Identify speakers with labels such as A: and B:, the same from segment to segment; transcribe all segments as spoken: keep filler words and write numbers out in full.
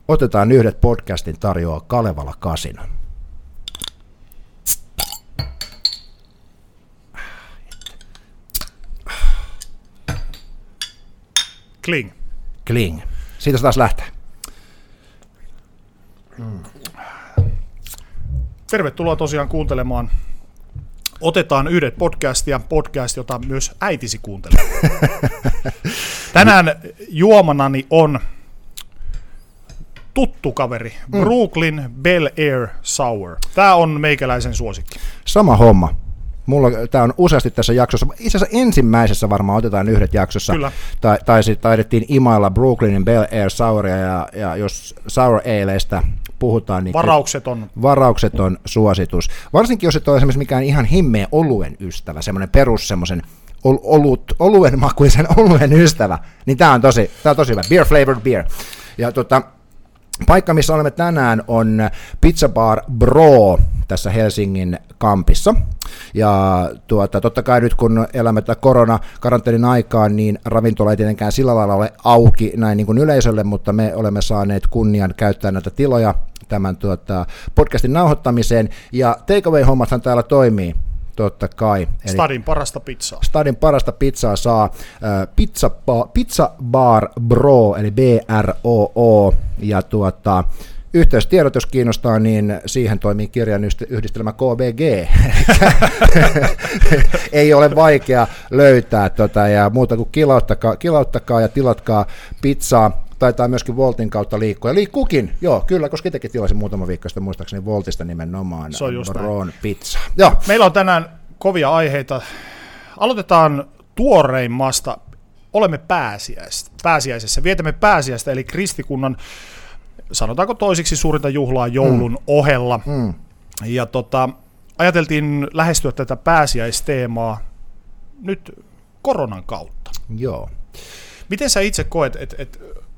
A: Otetaan yhdet podcastin tarjoaa Kalevala Kasino.
B: Kling.
A: Kling. Siitä se taas lähtee.
B: Mm. Tervetuloa tosiaan kuuntelemaan Otetaan yhdet podcastia, podcast, jota myös äitisi kuuntelee. Tänään juomanani on tuttu kaveri, mm. Brooklyn Bel Air Sour. Tämä on meikäläisen suosikki.
A: Sama homma. Mulla tämä on useasti tässä jaksossa, itse asiassa ensimmäisessä varmaan Otetaan yhdet jaksossa, ta, taisi, taidettiin imailla Brooklynin Bel Air Souria, ja, ja jos Sour Aleista puhutaan, niin
B: varaukseton.
A: varaukseton suositus. Varsinkin jos et ole esimerkiksi mikään ihan himmeä oluen ystävä, semmoinen perus semmoisen olut, oluen makuisen oluen ystävä, niin tämä on tosi, tämä on tosi hyvä. Beer flavored beer. Ja tota, paikka, missä olemme tänään, on Pizza Bar Bro tässä Helsingin kampissa. Ja tuota, totta kai nyt kun elämme tätä korona-karanteenin aikaan, niin ravintola ei tietenkään sillä lailla ole auki näin niin kuin yleisölle, mutta me olemme saaneet kunnian käyttää näitä tiloja tämän tuota, podcastin nauhoittamiseen. Ja takeaway-hommathan täällä toimii. Totta kai.
B: Eli Stadin parasta pizzaa.
A: Stadin parasta pizzaa saa äh, pizza, ba, pizza Bar Bro, eli B R O O, ja tuota, yhteystiedot, jos kiinnostaa, niin siihen toimii kirjan yhdistelmä K B G. Ei ole vaikea löytää, tota, ja muuta kuin kilauttakaa, kilauttakaa ja tilatkaa pizzaa. Taitaa myöskin Voltin kautta liikkua. Ja liikkuukin, joo, kyllä, koska itsekin tilasin muutama viikko sitten muistaakseni Voltista nimenomaan Bron pizza. Joo.
B: Meillä on tänään kovia aiheita. Aloitetaan tuoreimmasta. Olemme pääsiäisessä. Vietämme pääsiäistä, eli kristikunnan, sanotaanko toisiksi suurinta juhlaa joulun mm. ohella. Mm. Ja tota, ajateltiin lähestyä tätä pääsiäisteemaa nyt koronan kautta.
A: Joo.
B: Miten sä itse koet, että et,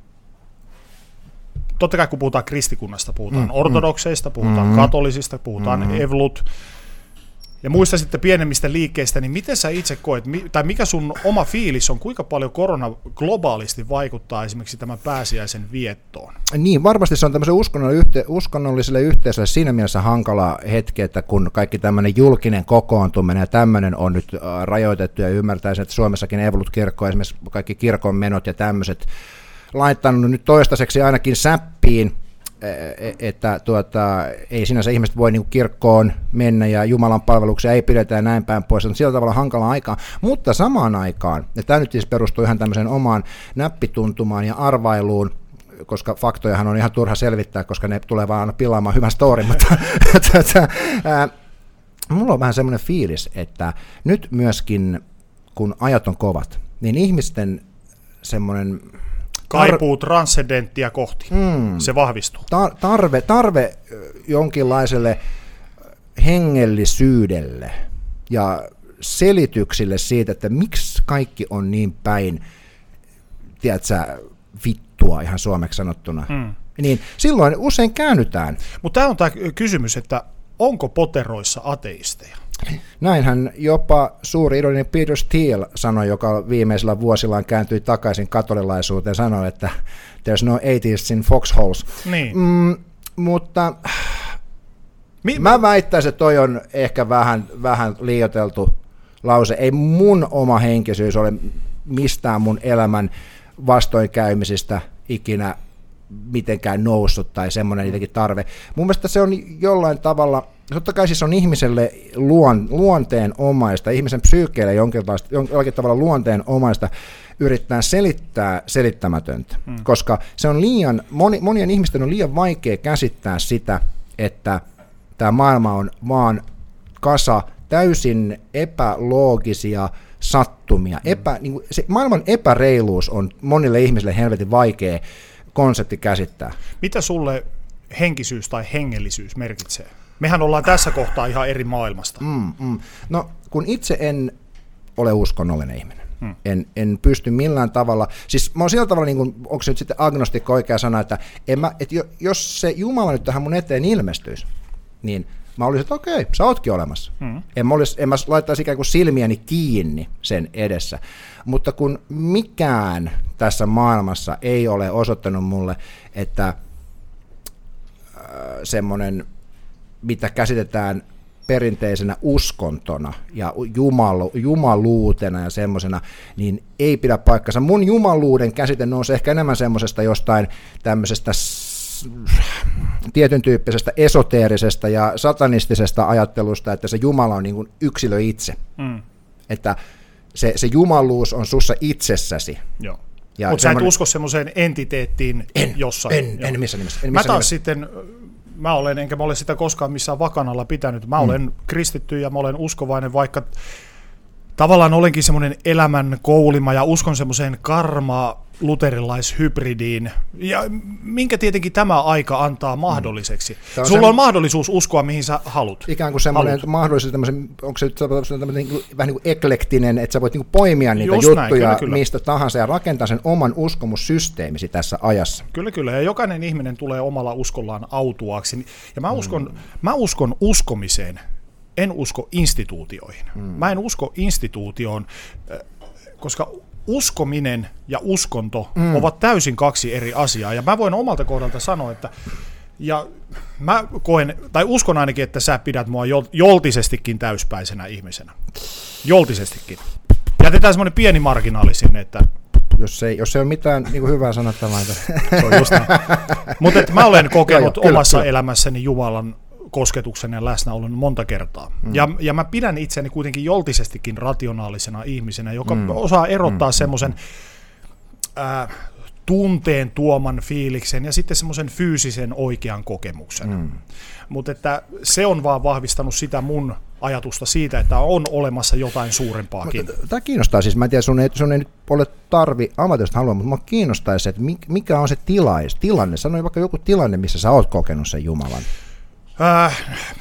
B: totta kai kun puhutaan kristikunnasta, puhutaan mm, ortodokseista, puhutaan mm, katolisista, puhutaan mm, evlut, ja muista sitten pienemmistä liikkeistä, niin miten sä itse koet, tai mikä sun oma fiilis on, kuinka paljon korona globaalisti vaikuttaa esimerkiksi tämän pääsiäisen viettoon? Niin,
A: varmasti se on tämmöiselle uskonnolliselle, uskonnolliselle yhteisölle siinä mielessä hankala hetki, että kun kaikki tämmöinen julkinen kokoontuminen ja tämmöinen on nyt rajoitettu, ja ymmärtäisin, että Suomessakin evlut-kirkko, esimerkiksi kaikki kirkon menot ja tämmöiset, laittanut nyt toistaiseksi ainakin säppiin, että tuota, ei sinänsä ihmiset voi niin kirkkoon mennä ja Jumalan palveluksia ei pidetä ja näin päin pois, on sillä tavalla hankala aikaa, mutta samaan aikaan, ja tämä nyt siis perustuu ihan tämmöiseen omaan näppituntumaan ja arvailuun, koska faktojahan on ihan turha selvittää, koska ne tulee vaan aina pilaamaan hyvän storin, mutta tuota, ää, mulla on vähän semmoinen fiilis, että nyt myöskin, kun ajat on kovat, niin ihmisten semmoinen
B: kaipuu transcendenttia kohti, mm, se vahvistuu.
A: Tar- tarve, tarve jonkinlaiselle hengellisyydelle ja selityksille siitä, että miksi kaikki on niin päin, tiedätkö, vittua ihan suomeksi sanottuna, mm. niin silloin usein käännytään.
B: Mutta tämä on tämä kysymys, että onko poteroissa ateisteja?
A: Näinhän jopa suuri idolini Peter Steele sanoi, joka viimeisillä vuosillaan kääntyi takaisin katolilaisuuteen, sanoi, että there's no atheists in foxholes.
B: Niin.
A: Mm, mutta Mi- mä väittäisin, että toi on ehkä vähän, vähän liioiteltu lause. Ei mun oma henkisyys ole mistään mun elämän vastoinkäymisistä ikinä mitenkään noussut tai semmoinen jotenkin tarve. Mun mielestä se on jollain tavalla, totta kai siis on ihmiselle luon, luonteen omaista, ihmisen psyykeelle jollakin tavalla luonteen omaista yrittää selittää selittämätöntä, hmm. koska se on liian, moni, monien ihmisten on liian vaikea käsittää sitä, että tämä maailma on vaan kasa täysin epäloogisia sattumia. Epä, niin kuin, se maailman epäreiluus on monille ihmisille helvetin vaikea konsepti käsittää.
B: Mitä sulle henkisyys tai hengellisyys merkitsee? Mehän ollaan tässä kohtaa ihan eri maailmasta.
A: Mm, mm. No, kun itse en ole uskonnollinen ihminen, mm. en, en pysty millään tavalla, siis mä oon sillä tavalla, niin kuin, onko se nyt sitten agnostikko oikea sana, että, en mä, että jos se Jumala nyt tähän mun eteen ilmestyisi, niin mä olisin, että okei, sä ootkin olemassa. Mm. En, mä olis, en mä laittaisi ikään kuin silmiäni kiinni sen edessä. Mutta kun mikään tässä maailmassa ei ole osoittanut mulle, että semmoinen, mitä käsitetään perinteisenä uskontona ja jumalu, jumaluutena ja semmoisena, niin ei pidä paikkansa. Mun jumaluuden käsite nousi ehkä enemmän semmoisesta jostain tämmöisestä tietyn tyyppisestä esoteerisesta ja satanistisesta ajattelusta, että se Jumala on niin kuin yksilö itse. Mm. Että se, se jumaluus on sussa itsessäsi.
B: Joo. Mutta sä et usko semmoiseen entiteettiin
A: en,
B: jossain.
A: En, en, en missä nimessä. En
B: mä
A: missä
B: taas
A: nimessä.
B: sitten, mä olen, enkä mä ole sitä koskaan missään vakanalla pitänyt. Mä mm. olen kristitty ja mä olen uskovainen, vaikka tavallaan olenkin semmoinen elämän koulima ja uskon semmoiseen karma luterilaishybridiin, ja minkä tietenkin tämä aika antaa mahdolliseksi. On Sulla sen, on mahdollisuus uskoa, mihin sä haluat.
A: Ikään kuin semmoinen mahdollisuus, onko se niin kuin, vähän niin kuin eklektinen, että sä voit niin kuin poimia niitä Just juttuja näin, kyllä, kyllä. mistä tahansa ja rakentaa sen oman uskomussysteemisi tässä ajassa.
B: Kyllä, kyllä. Ja jokainen ihminen tulee omalla uskollaan autuaaksi. Ja mä uskon, mm. mä uskon uskomiseen. En usko instituutioihin. Mm. Mä en usko instituutioon, koska uskominen ja uskonto mm. ovat täysin kaksi eri asiaa. Ja mä voin omalta kohdalta sanoa, että ja mä koen, tai uskon ainakin, että sä pidät mua joltisestikin täyspäisenä ihmisenä. Joltisestikin. Jätetään semmoinen pieni marginaali sinne, että
A: Jos ei, jos ei ole mitään niin kuin hyvää sanottavaa.
B: Se on just näin. Mutta mä olen kokenut joo, omassa kyllä, elämässäni Jumalan kosketuksen ja läsnäolon monta kertaa. Mm. Ja, ja mä pidän itseni kuitenkin joltisestikin rationaalisena ihmisenä, joka mm. osaa erottaa mm. semmoisen äh, tunteen tuoman fiiliksen ja sitten semmoisen fyysisen oikean kokemuksen. Mm. Mutta että se on vaan vahvistanut sitä mun ajatusta siitä, että on olemassa jotain suurempaakin.
A: Tämä kiinnostaa siis, mä en tiedä, sun ei, sun ei nyt ole tarvi ammatillista halua, mutta mä kiinnostaisi, että mikä on se tilais, tilanne, sano vaikka joku tilanne, missä sä oot kokenut sen Jumalan.
B: Äh,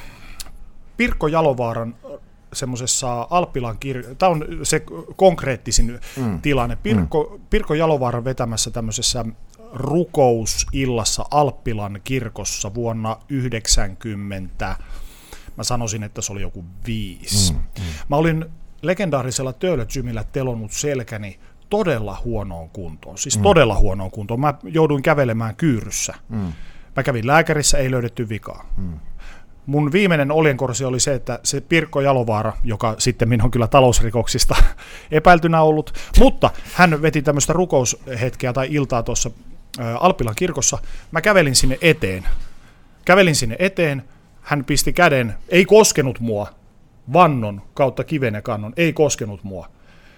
B: Pirkko Jalovaaran semmoisessa Alppilan kirjoissa, tämä on se konkreettisin mm. tilanne, Pirkko, mm. Pirkko Jalovaaran vetämässä tämmöisessä rukousillassa Alppilan kirkossa vuonna yhdeksänkymmentä, mä sanoisin, että se oli joku viisi. Mm. Mm. Mä olin legendaarisella Töölö-gymillä telonnut selkäni todella huonoon kuntoon, siis mm. todella huonoon kuntoon. Mä jouduin kävelemään kyyryssä. Mm. Mä kävin lääkärissä, ei löydetty vikaa. Hmm. Mun viimeinen oljenkorsi oli se, että se Pirkko Jalovaara, joka sitten on kyllä talousrikoksista epäiltynä ollut, mutta hän veti tämmöistä rukoushetkeä tai iltaa tuossa Alppilan kirkossa. Mä kävelin sinne eteen. Kävelin sinne eteen, hän pisti käden, ei koskenut mua, vannon kautta kiven ja kannon, ei koskenut mua.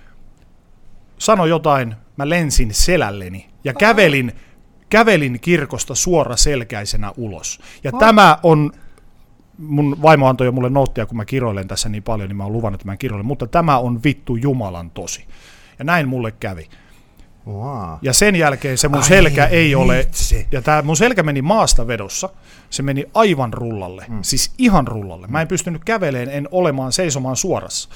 B: Sano jotain, mä lensin selälleni ja kävelin Kävelin kirkosta suoraselkäisenä ulos. Ja oh. tämä on, mun vaimo antoi jo mulle noottia, kun mä kiroilen tässä niin paljon, niin mä oon luvannut, että mä kiroilen, mutta tämä on vittu Jumalan tosi. Ja näin mulle kävi.
A: Wow.
B: Ja sen jälkeen se mun Ai selkä ei ole, vitsi. Ja tää mun selkä meni maasta vedossa, se meni aivan rullalle, mm. siis ihan rullalle. Mä en pystynyt käveleen, en olemaan seisomaan suorassa.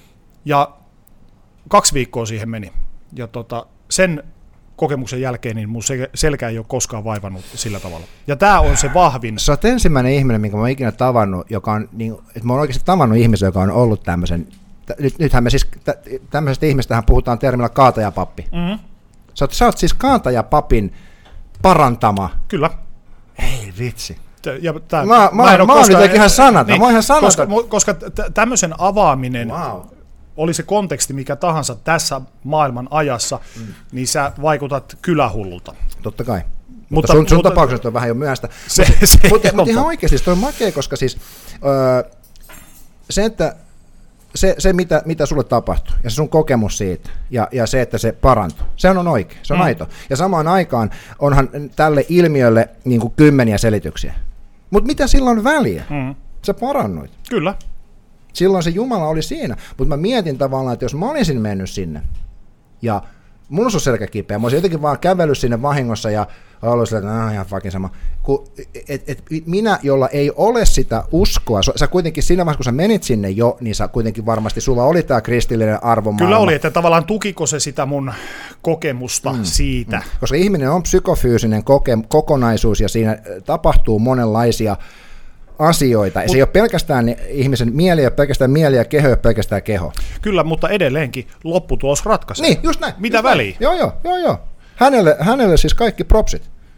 B: Ja kaksi viikkoa siihen meni. Ja tota, sen kokemuksen jälkeen niin mun selkä ei ole koskaan vaivannut sillä tavalla. Ja tämä on se vahvin.
A: Sä oot ensimmäinen ihminen, minkä mä oon ikinä tavannut, joka on, niin, että mä oon oikeasti tavannut ihmisen, joka on ollut tämmöisen, nyt, nythän me siis, tämmöisestä ihmistähän puhutaan termillä kaatajapappi. Mm-hmm. Sä oot, sä oot siis kaatajapapin parantama.
B: Kyllä.
A: Ei vitsi.
B: Ja tää,
A: mä, mä, mä, mä oon nyt ihan sanata. Niin, mä ihan sanata.
B: Koska, koska tämmöisen avaaminen, wow. oli se konteksti mikä tahansa tässä maailman ajassa, mm. niin sä vaikutat kylähullulta.
A: Totta kai. Mutta, mutta sun, sun mutta, tapauksessa on vähän jo myöhäistä.
B: Se, se
A: mutta mut ihan oikeasti se on makea, koska siis öö, se, että se, se mitä, mitä sulle tapahtui ja se sun kokemus siitä ja, ja se, että se parantui, se on oikein, se on mm. aito. Ja samaan aikaan onhan tälle ilmiölle niin kuin kymmeniä selityksiä. Mutta mitä sillä on väliä? Mm. Sä parannuit.
B: Kyllä.
A: Silloin se Jumala oli siinä, mutta mä mietin tavallaan, että jos mä olisin mennyt sinne ja mun olisi selkä kipeä, mä olisin jotenkin vaan kävellyt sinne vahingossa ja ollut sillä, että ihan fucking sama. Kun, et, et, minä, jolla ei ole sitä uskoa, sä kuitenkin siinä vaiheessa, kun sä menit sinne jo, niin sä kuitenkin varmasti, sulla oli tämä kristillinen arvomaailma.
B: Kyllä oli, että tavallaan tukiko se sitä mun kokemusta mm, siitä. Mm.
A: Koska ihminen on psykofyysinen koke, kokonaisuus ja siinä tapahtuu monenlaisia asioita. Mut, se ei ole pelkästään ihmisen mieli, ei ole pelkästään mieli ja keho, ei ole pelkästään keho.
B: Kyllä, mutta edelleenkin lopputulos ratkaisee.
A: Niin, just näin.
B: Mitä
A: just
B: väliä?
A: Näin. Joo, joo, joo, joo. Hänelle, hänelle siis kaikki propsit.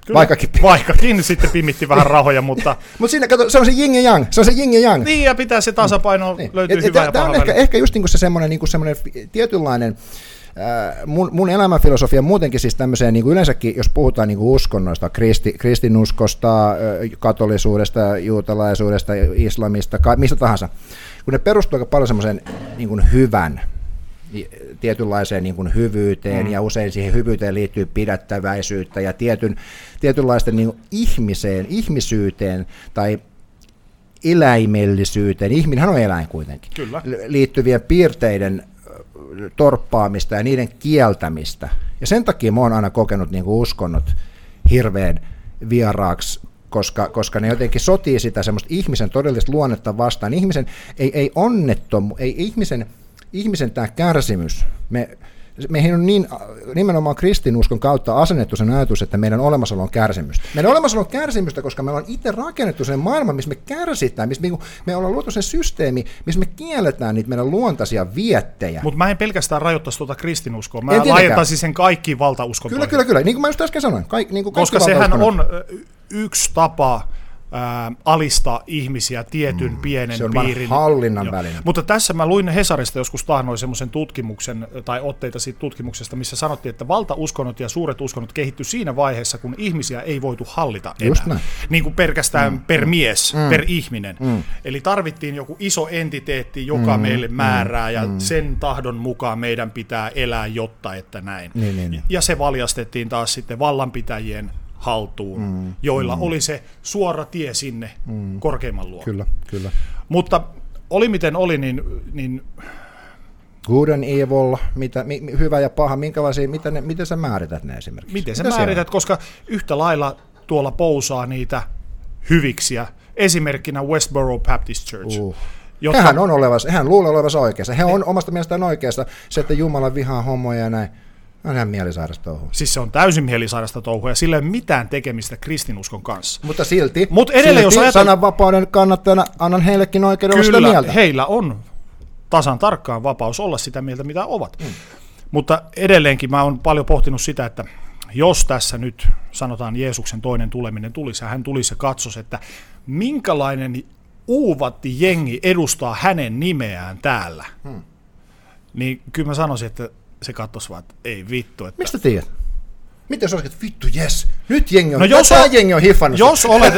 A: Kyllä. Vaikkakin.
B: Vaikkakin sitten pimitti vähän rahoja, mutta...
A: Mutta siinä, kato, se on se yin ja yang, se on se yin ja yang.
B: Niin, ja pitää se tasapaino niin. löytyy et, hyvä et, ja
A: Tämä on ehkä, ehkä just niinku se semmoinen niinku tietynlainen, äh, mun, mun elämänfilosofia muutenkin siis tämmöiseen niinku yleensäkin, jos puhutaan niinku uskonnoista, kristi, kristinuskosta, katolisuudesta, juutalaisuudesta, islamista, ka, mistä tahansa, kun ne perustuu aika paljon semmoiseen niinku hyvän, tietynlaiseen niin kuin hyvyyteen, mm. ja usein siihen hyvyyteen liittyy pidättäväisyyttä ja tietyn, tietynlaisten niin kuin ihmiseen, ihmisyyteen tai eläimellisyyteen, ihminenhän on eläin kuitenkin,
B: Kyllä.
A: liittyvien piirteiden torppaamista ja niiden kieltämistä. Ja sen takia mä oon aina kokenut niin kuin uskonnot hirveän vieraaksi, koska, koska ne jotenkin sotii sitä semmoista ihmisen todellista luonnetta vastaan. Ihmisen ei, ei onnettomu, ei ihmisen Ihmisen tämä kärsimys, me, meihin on niin, nimenomaan kristinuskon kautta asennettu sen ajatus, että meidän olemassaolo on kärsimystä. Meidän olemassaolo on kärsimystä, koska me ollaan itse rakennettu sen maailman, missä me kärsitään, missä me, me ollaan luotu sen systeemi, missä me kielletään niitä meidän luontaisia viettejä.
B: Mutta mä en pelkästään rajoittaisi tuota kristinuskoa, mä laajentaisin sen kaikkiin valtauskontoihin.
A: Kyllä, kyllä, kyllä, niin kuin mä just äsken sanoin. Kaik, niin kuin
B: koska sehän on yksi tapa Ää, alistaa ihmisiä tietyn mm, pienen
A: se on
B: piirin.
A: hallinnan jo. väline.
B: Mutta tässä mä luin Hesarista joskus taannoin semmoisen tutkimuksen tai otteita siitä tutkimuksesta, missä sanottiin, että valtauskonnot ja suuret uskonnot kehittyi siinä vaiheessa, kun ihmisiä ei voitu hallita enää. Niin kuin pelkästään mm, per mies, mm, per ihminen. Mm. Eli tarvittiin joku iso entiteetti, joka mm, meille määrää mm, ja mm. sen tahdon mukaan meidän pitää elää, jotta että näin.
A: Niin, niin, niin.
B: Ja se valjastettiin taas sitten vallanpitäjien haltuun, mm, joilla mm. oli se suora tie sinne mm. korkeimman luo.
A: Kyllä, kyllä.
B: Mutta oli miten oli, niin... niin
A: good and evil, mitä, mi, hyvä ja paha, minkälaisia, mitä ne, miten sä määrität ne esimerkiksi?
B: Miten sä määrität, koska yhtä lailla tuolla pousaa niitä hyviksiä. Esimerkkinä Westboro Baptist Church. Uh.
A: Jotka... Hän on olevassa, hän luulee olevansa oikeassa. Hän on omasta mielestään oikeassa, se, että Jumala vihaa homoja ja näin. On ihan mielisairasta touhua.
B: Siis se on täysin mielisairasta touhua ja sillä ei ole mitään tekemistä kristinuskon kanssa.
A: Mutta silti,
B: Mut edelleen,
A: silti
B: jos ajattel...
A: sananvapauden kannattajana annan heillekin oikeuden olla sitä mieltä.
B: Heillä on tasan tarkkaan vapaus olla sitä mieltä, mitä ovat. Mm. Mutta edelleenkin mä oon paljon pohtinut sitä, että jos tässä nyt sanotaan Jeesuksen toinen tuleminen tulisi, ja hän tulisi ja katsoisi, että minkälainen uuvatti jengi edustaa hänen nimeään täällä, mm. niin kyllä mä sanoisin, että se katsoisi vaan, että ei vittu. Että...
A: Mistä tiedät? Miten jos olisit, että vittu, jes, nyt jengi on,
B: no jos
A: tämä
B: on,
A: jengi on hiffannut.
B: Jos olet,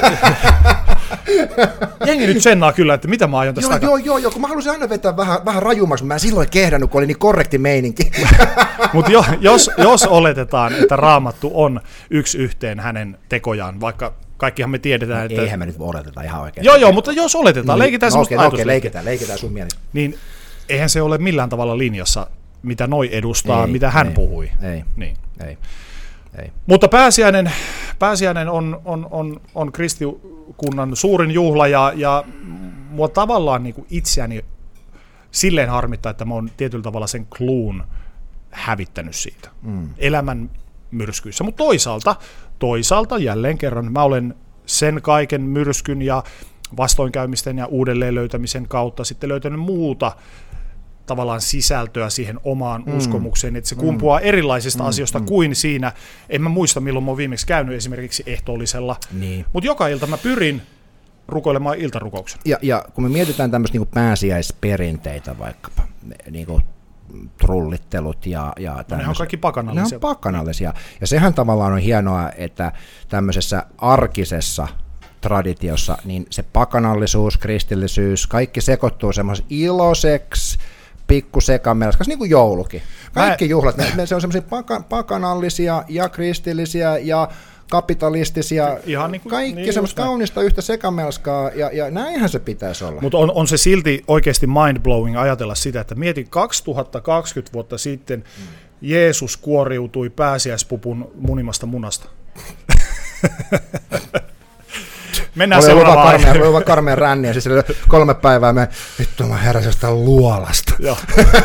B: jengi nyt sennaa kyllä, että mitä mä aion tästä
A: joo,
B: takaa.
A: Joo, joo, joo, kun mä halusin aina vetää vähän, vähän rajummaksi, mä en silloin kehdannut, kun oli niin korrekti meininki.
B: Mutta jo, jos, jos oletetaan, että Raamattu on yksi yhteen hänen tekojaan, vaikka kaikkihan me tiedetään, no, että...
A: Eihän me nyt oleteta ihan oikein.
B: Joo, joo, mutta jos oletetaan, niin, leikitään
A: no,
B: semmoista
A: okay, okay, leikitään, leikitään sun mielestä.
B: Niin eihän se ole millään tavalla linjassa, mitä noi edustaa,
A: ei,
B: mitä hän
A: ei,
B: puhui.
A: Ei,
B: niin.
A: ei, ei.
B: Mutta pääsiäinen, pääsiäinen on, on, on, on kristikunnan suurin juhla, ja, ja mua tavallaan niin kuin itseäni silleen harmittaa, että mä oon tietyllä tavalla sen kluun hävittänyt siitä mm. elämän myrskyissä. Mutta toisaalta, toisaalta jälleen kerran mä olen sen kaiken myrskyn ja vastoinkäymisten ja uudelleen löytämisen kautta sitten löytänyt muuta tavallaan sisältöä siihen omaan mm. uskomukseen, että se kumpuaa mm. erilaisista mm. asioista mm. kuin siinä, en mä muista milloin mä oon viimeksi käynyt esimerkiksi ehtoollisella,
A: niin.
B: mutta joka ilta mä pyrin rukoilemaan iltarukouksen.
A: Ja, ja kun me mietitään tämmöistä niin pääsiäisperinteitä vaikkapa, niin kuin trullittelut ja, ja
B: no, ne on kaikki pakanallisia.
A: Ne on pakanallisia, ja sehän tavallaan on hienoa, että tämmöisessä arkisessa traditiossa, niin se pakanallisuus, kristillisyys, kaikki sekoittuu semmoisen iloiseksi, pikku sekamelskas, niin kuin joulukin. Kaikki Mä... juhlat, ne, se on semmoisia paka, pakanallisia ja kristillisiä ja kapitalistisia, ihan niin kuin, kaikki niin semmoista kaunista yhtä sekamelskaa, ja, ja näinhän se pitäisi olla.
B: Mutta on, on se silti oikeasti mind-blowing ajatella sitä, että mieti kaksituhattakaksikymmentä vuotta sitten mm. Jeesus kuoriutui pääsiäispupun munimasta munasta. Mennään seuraavaan aiheeseen.
A: Oli vaan karmeen ränni, ja siis kolme päivää me, vittu mä heräsin jostain luolasta.
B: Joo.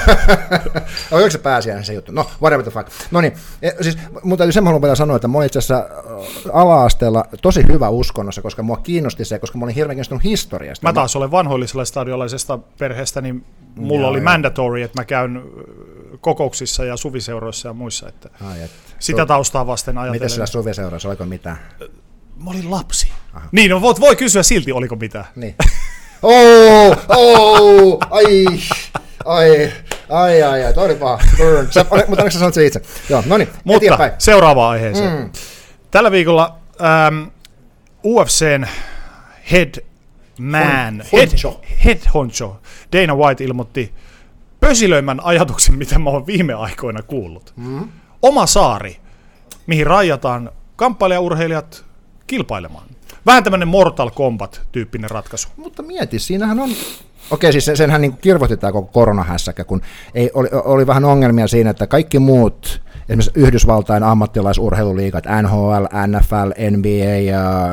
A: Oliko se pääsiäinen se juttu? No, whatever the fuck. No niin, siis mun täytyy semmoinen vielä sanoa, että mä olin itse asiassa ala-asteella tosi hyvä uskonnossa, koska mua kiinnosti se, koska mä olin hirveän kiinnostunut historiasta.
B: Mä taas olen vanhoillisella stadiolaisesta perheestä, niin mulla joo, oli joo. mandatory, että mä käyn kokouksissa ja suviseuroissa ja muissa. Että Ai, et. Sitä taustaa vasten ajatellen.
A: Miten sillä suviseuroissa, oliko mitään?
B: Mä olin lapsi. Aha. Niin, no voit, voi kysyä silti, oliko mitään.
A: Niin. Oh, oh, ai, ai, ai, ai, ai, toi oli paha. Sä, mutta onneksi sä sanot se itse. Joo, no niin,
B: mutta seuraavaan aiheeseen. Mm. Tällä viikolla ähm, U F C:n head man,
A: Hon, honcho.
B: head, head honcho, Dana White ilmoitti pösilöimän ajatuksen, mitä mä oon viime aikoina kuullut. Mm. Oma saari, mihin rajataan kamppailijaurheilijat kilpailemaan. Vähän tämmöinen Mortal Kombat-tyyppinen ratkaisu.
A: Mutta mieti, siinähän on... Okei, siis senhän niin kirvoitti tämä koko koronahässäkä, kun ei, oli, oli vähän ongelmia siinä, että kaikki muut, esimerkiksi Yhdysvaltain ammattilaisurheiluliigat, N H L, N F L, N B A ja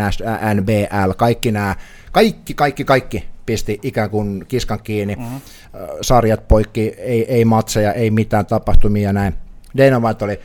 A: N B L, kaikki nämä, kaikki, kaikki, kaikki pisti ikään kuin kiskan kiinni, mm-hmm. sarjat poikki, ei, ei matseja, ei mitään tapahtumia ja näin. Dana White oli...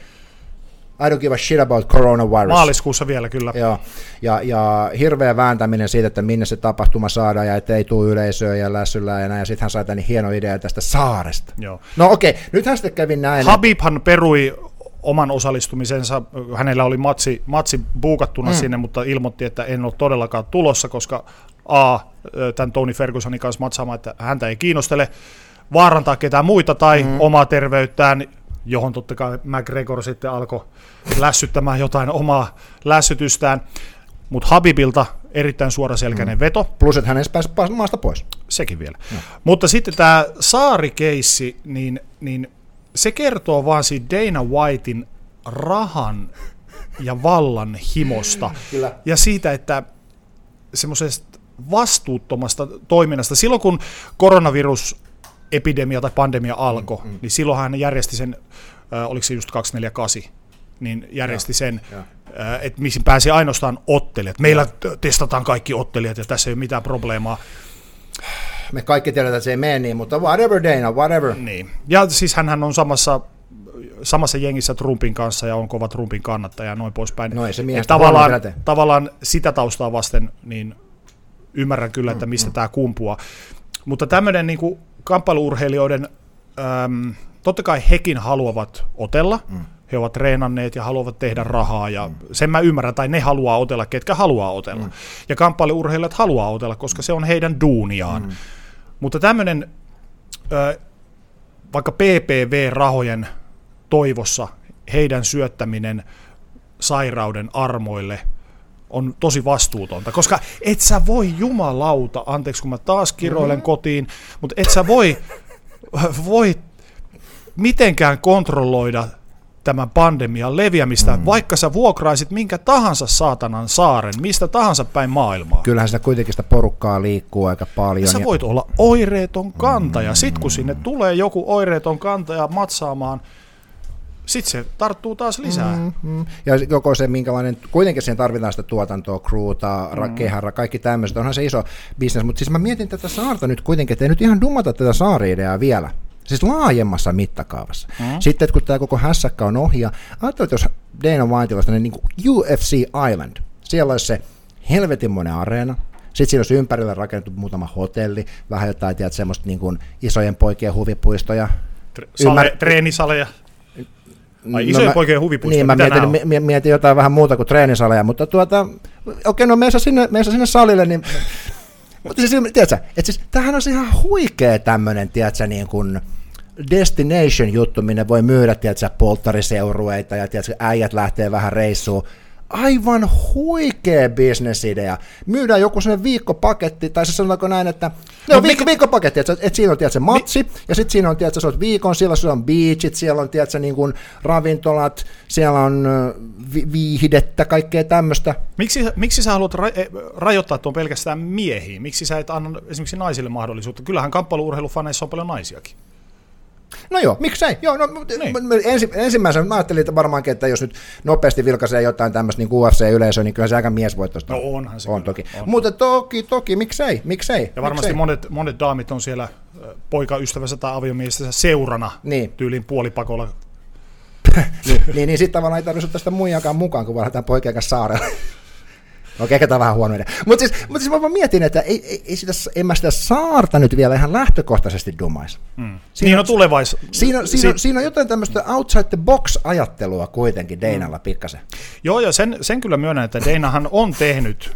A: I don't give a shit about coronavirus.
B: Maaliskuussa vielä, kyllä.
A: Joo, ja, ja hirveä vääntäminen siitä, että minne se tapahtuma saadaan ja ettei tule yleisöä ja lässyllä ja näin, ja sitten hän sai tämän hieno idea tästä saaresta.
B: Joo.
A: No okei, okay. Nythän sitten kävi näin.
B: Habibhan että... perui oman osallistumisensa, hänellä oli matsi, matsi buukattuna mm. sinne, mutta ilmoitti, että en ole todellakaan tulossa, koska A, tämän Tony Fergusonin kanssa matsaamaan, että häntä ei kiinnostele vaarantaa ketään muita tai mm. omaa terveyttään, johon totta kai McGregor sitten alkoi lässyttämään jotain omaa lässytystään, mutta Habibilta erittäin suoraselkäinen mm. veto.
A: Plus, että hän ei pääse maasta pois.
B: Sekin vielä. No. Mutta sitten tämä saarikeissi, niin, niin se kertoo vaan siitä Dana Whitein rahan ja vallan himosta
A: Kyllä.
B: ja siitä, että semmoisesta vastuuttomasta toiminnasta. Silloin kun koronavirus epidemia tai pandemia alkoi, mm, mm. niin silloin hän järjesti sen, äh, oliko se just kaksisataaneljäkymmentäkahdeksan, niin järjesti ja, sen, ja. Äh, että missä pääsi ainoastaan ottelijat. Meillä ja. testataan kaikki ottelijat ja tässä ei ole mitään probleemaa.
A: Me kaikki tiedetään, että se ei mene niin, mutta whatever Dana, whatever.
B: Niin. Ja siis hänhän on samassa, samassa jengissä Trumpin kanssa ja on kova Trumpin kannattaja ja noin poispäin.
A: No ei se
B: tavallaan, tavallaan sitä taustaa vasten niin ymmärrän kyllä, että mistä mm, tämä kumpuaa. Mutta tämmöinen niin kuin kamppailu-urheilijoiden, äm, totta kai hekin haluavat otella, mm. he ovat treenanneet ja haluavat tehdä rahaa, ja mm. sen mä ymmärrän, tai ne haluaa otella, ketkä haluaa otella. Mm. Ja kamppailu-urheilijat haluaa otella, koska se on heidän duuniaan. Mm. Mutta tämmöinen, äh, vaikka P P V-rahojen toivossa, heidän syöttäminen sairauden armoille on tosi vastuutonta, koska et sä voi jumalauta, anteeksi kun mä taas kiroilen mm-hmm. kotiin, mutta et sä voi, voi mitenkään kontrolloida tämän pandemian leviämistä, mm. vaikka sä vuokraisit minkä tahansa saatanan saaren, mistä tahansa päin maailmaa.
A: Kyllähän sitä kuitenkin sitä porukkaa liikkuu aika paljon.
B: Ja sä voit olla oireeton kantaja. Mm. Sitten kun sinne tulee joku oireeton kantaja matsaamaan, sitten se tarttuu taas lisää.
A: Mm-hmm. Ja joko se, minkälainen, kuitenkin siihen tarvitaan sitä tuotantoa, crewta, mm-hmm. kehära, kaikki tämmöiset, onhan se iso business, mutta siis mä mietin tätä saarta nyt kuitenkin, että ei nyt ihan dummata tätä saari-ideaa vielä, siis laajemmassa mittakaavassa. Mm-hmm. Sitten, että kun tämä koko hässäkkä on ohi, ja ajattelin, että jos Dana White olisi niin kuin U F C Island, siellä olisi se helvetinmoinen areena, sitten siinä olisi ympärillä rakennettu muutama hotelli, vähän jotain, tiedät, semmoista niin kuin isojen poikien huvipuistoja.
B: Tre- sale, Ymmär- treenisalja. Ai isojen no poikien huvipuisto,
A: niin, mä mietin, mietin jotain vähän muuta kuin treenisaleja, mutta tuota, okei, okay, no meessä sinne, sinne salille, niin, mutta siis, tiedätkö, että siis tämähän on ihan huikea tämmöinen, tiedätkö, niin kuin destination-juttu, minne voi myydä, tiedätkö, polttariseurueita ja tiedätkö, äijät lähtee vähän reissuun. Aivan huikea bisnesidea. Myydään joku sellainen viikkopaketti, tai se sanotaanko näin, että no, no, viikko, viikkopaketti, että, että siinä on tiedätkö, matsi, mi- ja sitten siinä on, tiedätkö, se on viikon, siellä on beachit, siellä on tiedätkö, niin kuin ravintolat, siellä on vi- viihdettä, kaikkea tämmöistä.
B: Miksi, miksi sä haluat ra- rajoittaa tuon pelkästään miehiin? Miksi sä et anna esimerkiksi naisille mahdollisuutta? Kyllähän kamppailu-urheilufaneissa on paljon naisiakin.
A: No joo, miksei? Joo, no, niin. ensi, ensimmäisenä mä ajattelin, että varmaankin, että jos nyt nopeasti vilkaisee jotain tämmöistä niin U F C-yleisöä, niin kyllä se aika miesvoittoista
B: no, onhan se
A: on. Toki. On. Mutta toki, toki, miksei, miksei.
B: Ja varmasti
A: miksei.
B: Monet, monet daamit on siellä poikaystävänsä tai aviomiestensä seurana
A: niin.
B: tyyliin puolipakolla.
A: niin, niin, niin sitten tavallaan ei tarvitse tästä muijakaan mukaan, kun vaan lähdetään poikien kanssa saarella. Okei, ehkä tämä on vähän huono idea. Mutta siis, mut siis mä vaan mietin, että ei, ei, ei sitä, en mä sitä saarta nyt vielä ihan lähtökohtaisesti dumaisi.
B: Mm. Niin on tulevais.
A: Siinä, siinä, si- siinä on jotain tämmöistä outside the box-ajattelua kuitenkin Deinalla mm. pikkasen.
B: Joo, ja sen, sen kyllä myönnän, että Deinahan on tehnyt,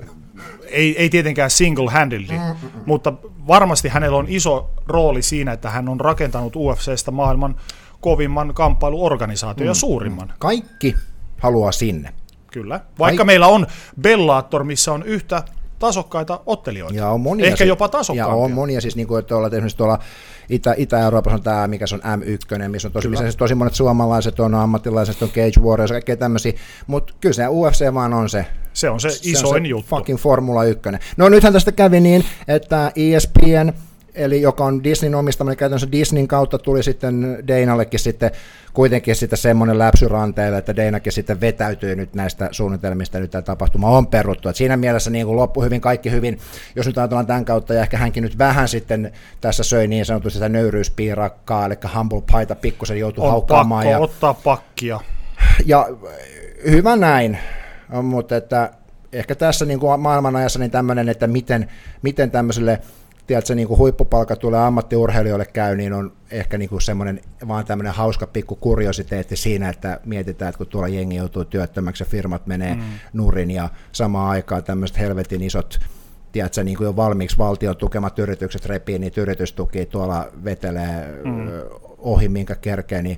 B: ei, ei tietenkään single-handedly, mm-mm. mutta varmasti hänellä on iso rooli siinä, että hän on rakentanut U F C:stä maailman kovimman kamppailuorganisaation mm. ja suurimman.
A: Kaikki haluaa sinne.
B: Kyllä, vaikka Ai... meillä on Bellator, missä on yhtä tasokkaita ottelijoita,
A: ja on monia
B: ehkä
A: siis,
B: jopa tasokkaampia.
A: Ja on monia, siis niin kuin, että ollaan esimerkiksi tuolla Itä, Itä-Euroopassa on tämä, mikä se on M yksi, missä on tosi, missä siis tosi monet suomalaiset on, ammattilaiset on Cage Warriors, kaikkea tämmöisiä, mutta kyllä se U F C vaan on se.
B: Se on se, se isoin on se juttu.
A: Fucking Formula yksi. No nythän tästä kävi niin, että E S P N, eli joka on Disneyn omistama, käytännössä Disneyn kautta tuli sitten Deinallekin sitten kuitenkin sitten semmoinen läpsy ranteelle, että Deinakin sitten vetäytyy nyt näistä suunnitelmista, nyt tämä tapahtuma on peruttu. Et siinä mielessä niin kuin loppu hyvin, kaikki hyvin, jos nyt ajatellaan tämän kautta, ja ehkä hänkin nyt vähän sitten tässä söi niin sanotusti sitä nöyryyspiirakkaa, eli humble pieta pikkusen joutui haukkaamaan.
B: On pakko ja, ottaa pakkia.
A: Ja hyvä näin, mutta että ehkä tässä niin kuin maailmanajassa niin tämmöinen, että miten, miten tämmöiselle tiedätkö, niin kuin huippupalkka tulee ammattiurheilijoille käy, niin on ehkä niin kuin semmoinen vaan tämmöinen hauska pikku kuriositeetti siinä, että mietitään, että kun tuolla jengi joutuu työttömäksi ja firmat menee mm. nurin ja samaan aikaan tämmöiset helvetin isot, tiedätkö, niin kuin jo valmiiksi valtion tukemat yritykset repii, niitä yritystukia tuolla vetelee mm. ohi minkä kerkee, niin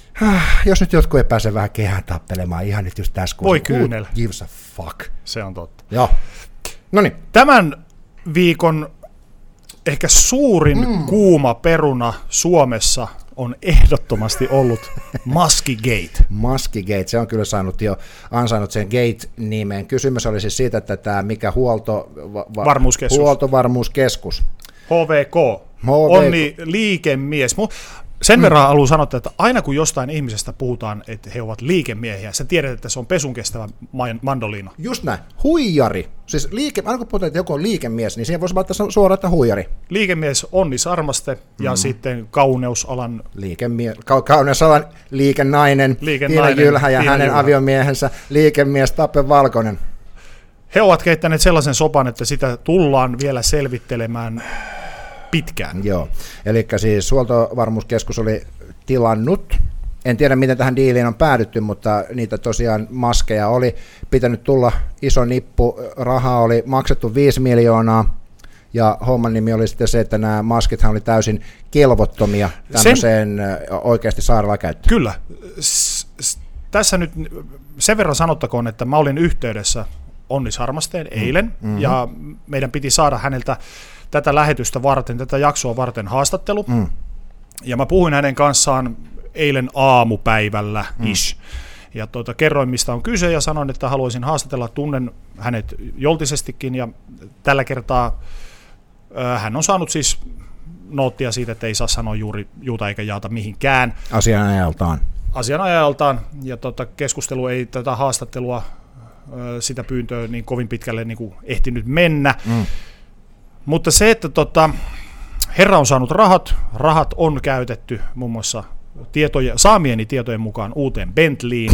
A: jos nyt jotkut ei pääse vähän kehään tappelemaan ihan nyt just tässä, kun
B: voi kyynel.
A: Gives a fuck.
B: Se on totta.
A: Joo. Noniin.
B: Tämän viikon ehkä suurin mm. kuuma peruna Suomessa on ehdottomasti ollut Maskigate.
A: Maskigate, se on kyllä saanut jo ansainnut sen Gate-nimen. Kysymys oli siis siitä, että tämä mikä huolto, va,
B: Varmuuskeskus.
A: huoltovarmuuskeskus.
B: H V K. H V K. Onni liikemies. Sen verran mm. haluan sanoa, että aina kun jostain ihmisestä puhutaan, että he ovat liikemiehiä, sä tiedät, että se on pesun kestävä mandoliino.
A: Just näin. Huijari. Siis liike, aina kun puhutaan, että joku on liikemies, niin siihen voisi laittaa suoraan, että huijari.
B: Liikemies Onni Sarmaste ja mm. sitten kauneusalan...
A: Liikemie- ka- kauneusalan liikenainen, Tiina Jylhä ja Tiina hänen Jylhä. Aviomiehensä liikemies Tape Valkonen.
B: He ovat keittäneet sellaisen sopan, että sitä tullaan vielä selvittelemään pitkään.
A: Joo, eli siis huoltovarmuuskeskus oli tilannut, en tiedä miten tähän diiliin on päädytty, mutta niitä tosiaan maskeja oli pitänyt tulla iso nippu, rahaa oli maksettu viisi miljoonaa, ja homman nimi oli sitten se, että nämä maskithan oli täysin kelvottomia tämmöiseen sen, oikeasti sairaalakäyttöön.
B: Kyllä, S- s- tässä nyt sen verran sanottakoon, että mä olin yhteydessä Onni Sarmasteen eilen, mm-hmm. ja meidän piti saada häneltä tätä lähetystä varten, tätä jaksoa varten haastattelu, mm. ja mä puhuin hänen kanssaan eilen aamupäivällä mm. ish. Ja tuota, kerroin, mistä on kyse, ja sanoin, että haluaisin haastatella, tunnen hänet joltisestikin, ja tällä kertaa äh, hän on saanut siis noottia siitä, että ei saa sanoa juuri juuta eikä jaata mihinkään.
A: Asianajaltaan.
B: Asianajaltaan, ja tuota, keskustelu ei tätä haastattelua, äh, sitä pyyntöä niin kovin pitkälle niin kuin ehtinyt mennä. Mm. Mutta se, että tota, herra on saanut rahat, rahat on käytetty muun muassa tietoja, saamieni tietojen mukaan uuteen Bentleyin,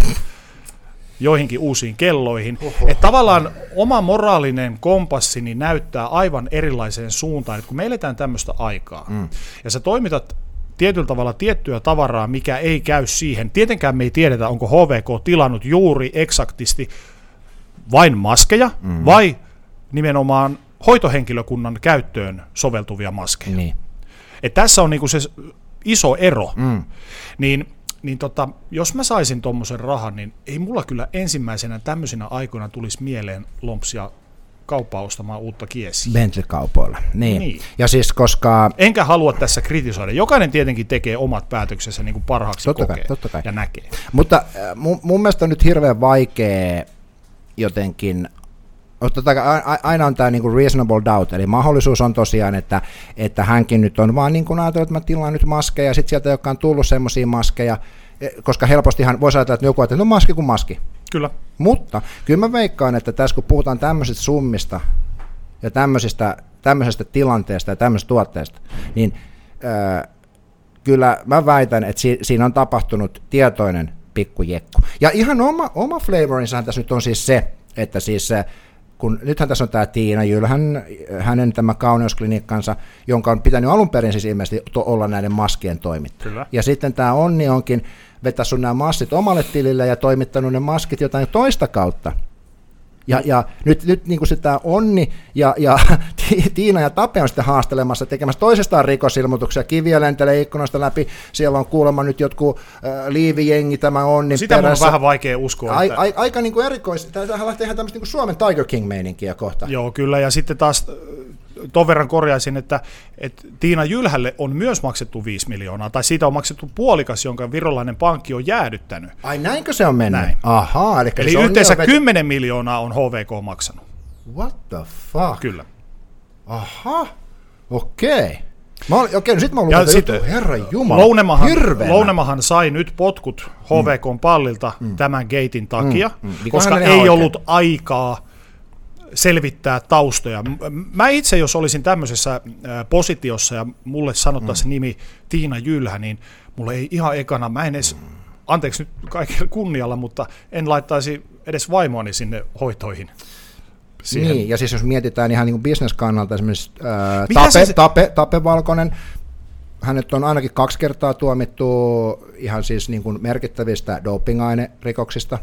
B: joihinkin uusiin kelloihin. Että tavallaan oma moraalinen kompassini näyttää aivan erilaiseen suuntaan, että kun me eletään tämmöistä aikaa, mm. ja sä toimitat tietyllä tavalla tiettyä tavaraa, mikä ei käy siihen. Tietenkään me ei tiedetä, onko H V K tilannut juuri eksaktisti vain maskeja, mm. vai nimenomaan hoitohenkilökunnan käyttöön soveltuvia maskeja. Niin. Et tässä on niinku se iso ero. Mm. Niin, niin tota, jos mä saisin tommosen rahan, niin ei mulla kyllä ensimmäisenä tämmöisenä aikoina tulisi mieleen lompsia kauppaa ostamaan uutta kiesiä.
A: Bentley-kaupoilla, niin. niin. Ja siis koska...
B: Enkä halua tässä kritisoida. Jokainen tietenkin tekee omat päätöksensä niin kuin parhaaksi
A: totta
B: kokee
A: kai, totta kai.
B: ja näkee.
A: Mutta mun, mun mielestä on nyt hirveän vaikea jotenkin aina on tämä niinku reasonable doubt, eli mahdollisuus on tosiaan, että, että hänkin nyt on vaan niin kuin ajatellut, että mä tilaan nyt maskeja, ja sitten sieltä ei olekaan tullut semmoisia maskeja, koska helpostihan voisi ajatella, että joku ajattelee, että no maski kuin maski.
B: Kyllä.
A: Mutta kyllä mä veikkaan, että tässä kun puhutaan tämmöisistä summista ja tämmöisistä, tämmöisestä tilanteesta ja tämmöisestä tuotteesta, niin äh, kyllä mä väitän, että si- siinä on tapahtunut tietoinen pikkujekku. Ja ihan oma, oma flavorinsahan tässä nyt on siis se, että siis se, kun nythän tässä on tämä Tiina Jylhän, hänen tämä kauneusklinikkansa, jonka on pitänyt alun perin siis ilmeisesti to- olla näiden maskien toimittaja.
B: Kyllä.
A: Ja sitten tämä Onni onkin vetänyt nämä massit omalle tilille ja toimittanut ne maskit jotain toista kautta. Ja, ja nyt, nyt niin kuin sitä Onni ja, ja Tiina ja Tape on sitten haastelemassa, tekemässä toisestaan rikosilmoituksia, kiviä lentelee ikkunasta läpi, siellä on kuulemma nyt jotkut äh, liivijengi tämä Onnin
B: sitä
A: perässä.
B: Sitä on vähän vaikea uskoa.
A: Ai,
B: että...
A: ai, aika niin kuin erikois, tämähän lähtee ihan tämmöistä niin kuin Suomen Tiger King-meininkiä kohta.
B: Joo, kyllä, ja sitten taas ton verran korjaisin, että, että Tiina Jylhälle on myös maksettu viisi miljoonaa, tai siitä on maksettu puolikas, jonka virolainen pankki on jäädyttänyt.
A: Ai näinkö se on mennyt?
B: Näin.
A: Ahaa, eli,
B: eli yhteensä vet... kymmenen miljoonaa on H V K maksanut.
A: What the fuck?
B: Kyllä.
A: Aha, okei. Okay. Okei, no sit mä oon luullut, että herran jumala,
B: Lounemahan, Lounemahan sai nyt potkut H V K:n pallilta mm. tämän gatein takia, mm. Mm. koska ei oikein ollut aikaa selvittää taustoja. Mä itse, jos olisin tämmöisessä positiossa ja mulle sanottaisiin mm. nimi Tiina Jylhä, niin mulle ei ihan ekana, mä en edes, anteeksi nyt kaikilla kunnialla, mutta en laittaisi edes vaimoani sinne hoitoihin.
A: Siihen. Niin, ja siis jos mietitään ihan niin kuin bisneskannalta, esimerkiksi ää, tape, se... tape, tape Valkonen, hänet on ainakin kaksi kertaa tuomittu ihan siis niin kuin merkittävistä doping-ainerikoksista.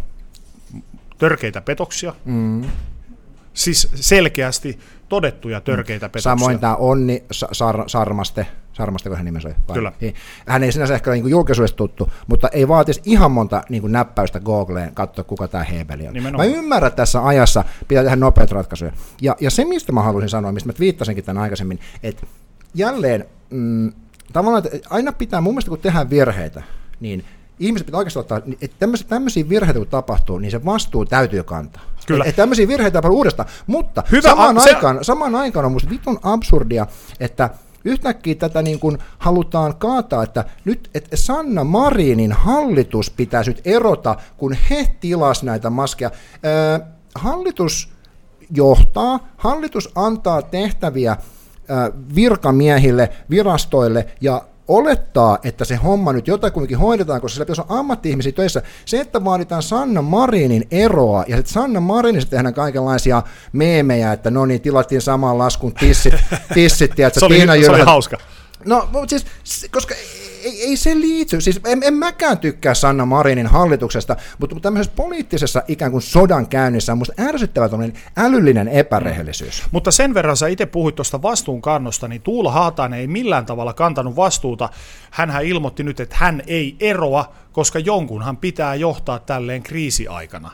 B: Törkeitä petoksia. Mm. Siis selkeästi todettuja törkeitä petoksia.
A: Samoin tämä Onni Sar- Sarmaste, Sarmaste, kun hän nimensä oli.
B: Kyllä.
A: Hän ei sinänsä ehkä ole niin julkisuudesta tuttu, mutta ei vaatisi ihan monta niin kuin näppäystä Googleen katsoa, kuka tämä Hebeli on. Nimenomaan. Mä ymmärrän, että tässä ajassa pitää tehdä nopeita ratkaisuja. Ja, ja se, mistä mä haluaisin sanoa, mistä mä viittasinkin tämän aikaisemmin, että jälleen mm, tavallaan, että aina pitää, mun mielestä kun tehdään virheitä, niin ihmiset pitää oikeasti ottaa, että tämmöisiä virheitä kun tapahtuu, niin se vastuu täytyy kantaa. Kyllä. Että tämmöisiä virheitä tapahtuu uudestaan, mutta Hyvä, samaan, a, aikaan, se... samaan aikaan on musta vitun absurdia, että yhtäkkiä tätä niin kuin halutaan kaataa, että nyt että Sanna Marinin hallitus pitäisi nyt erota, kun he tilas näitä maskeja. Öö, hallitus johtaa, hallitus antaa tehtäviä öö, virkamiehille, virastoille ja olettaa, että se homma nyt jotakuinkin hoidetaan, koska siellä pitäisi olla ammatti-ihmisiä töissä. Se, että vaaditaan Sanna Marinin eroa, ja sitten Sanna Marinista tehdään kaikenlaisia meemejä, että no niin, tilattiin saman laskun tissit, tissit tiedätkö,
B: se, oli,
A: Tiina
B: se oli hauska.
A: No, siis, koska ei, ei se liity, siis en, en mäkään tykkää Sanna Marinin hallituksesta, mutta tämmöisessä poliittisessa ikään kuin sodan käynnissä on musta ärsyttävä älyllinen epärehellisyys.
B: Mm. Mutta sen verran sä itse puhuit tuosta vastuunkannosta, niin Tuula Haatainen ei millään tavalla kantanut vastuuta. Hänhän ilmoitti nyt, että hän ei eroa, koska jonkunhan pitää johtaa tälleen kriisiaikana.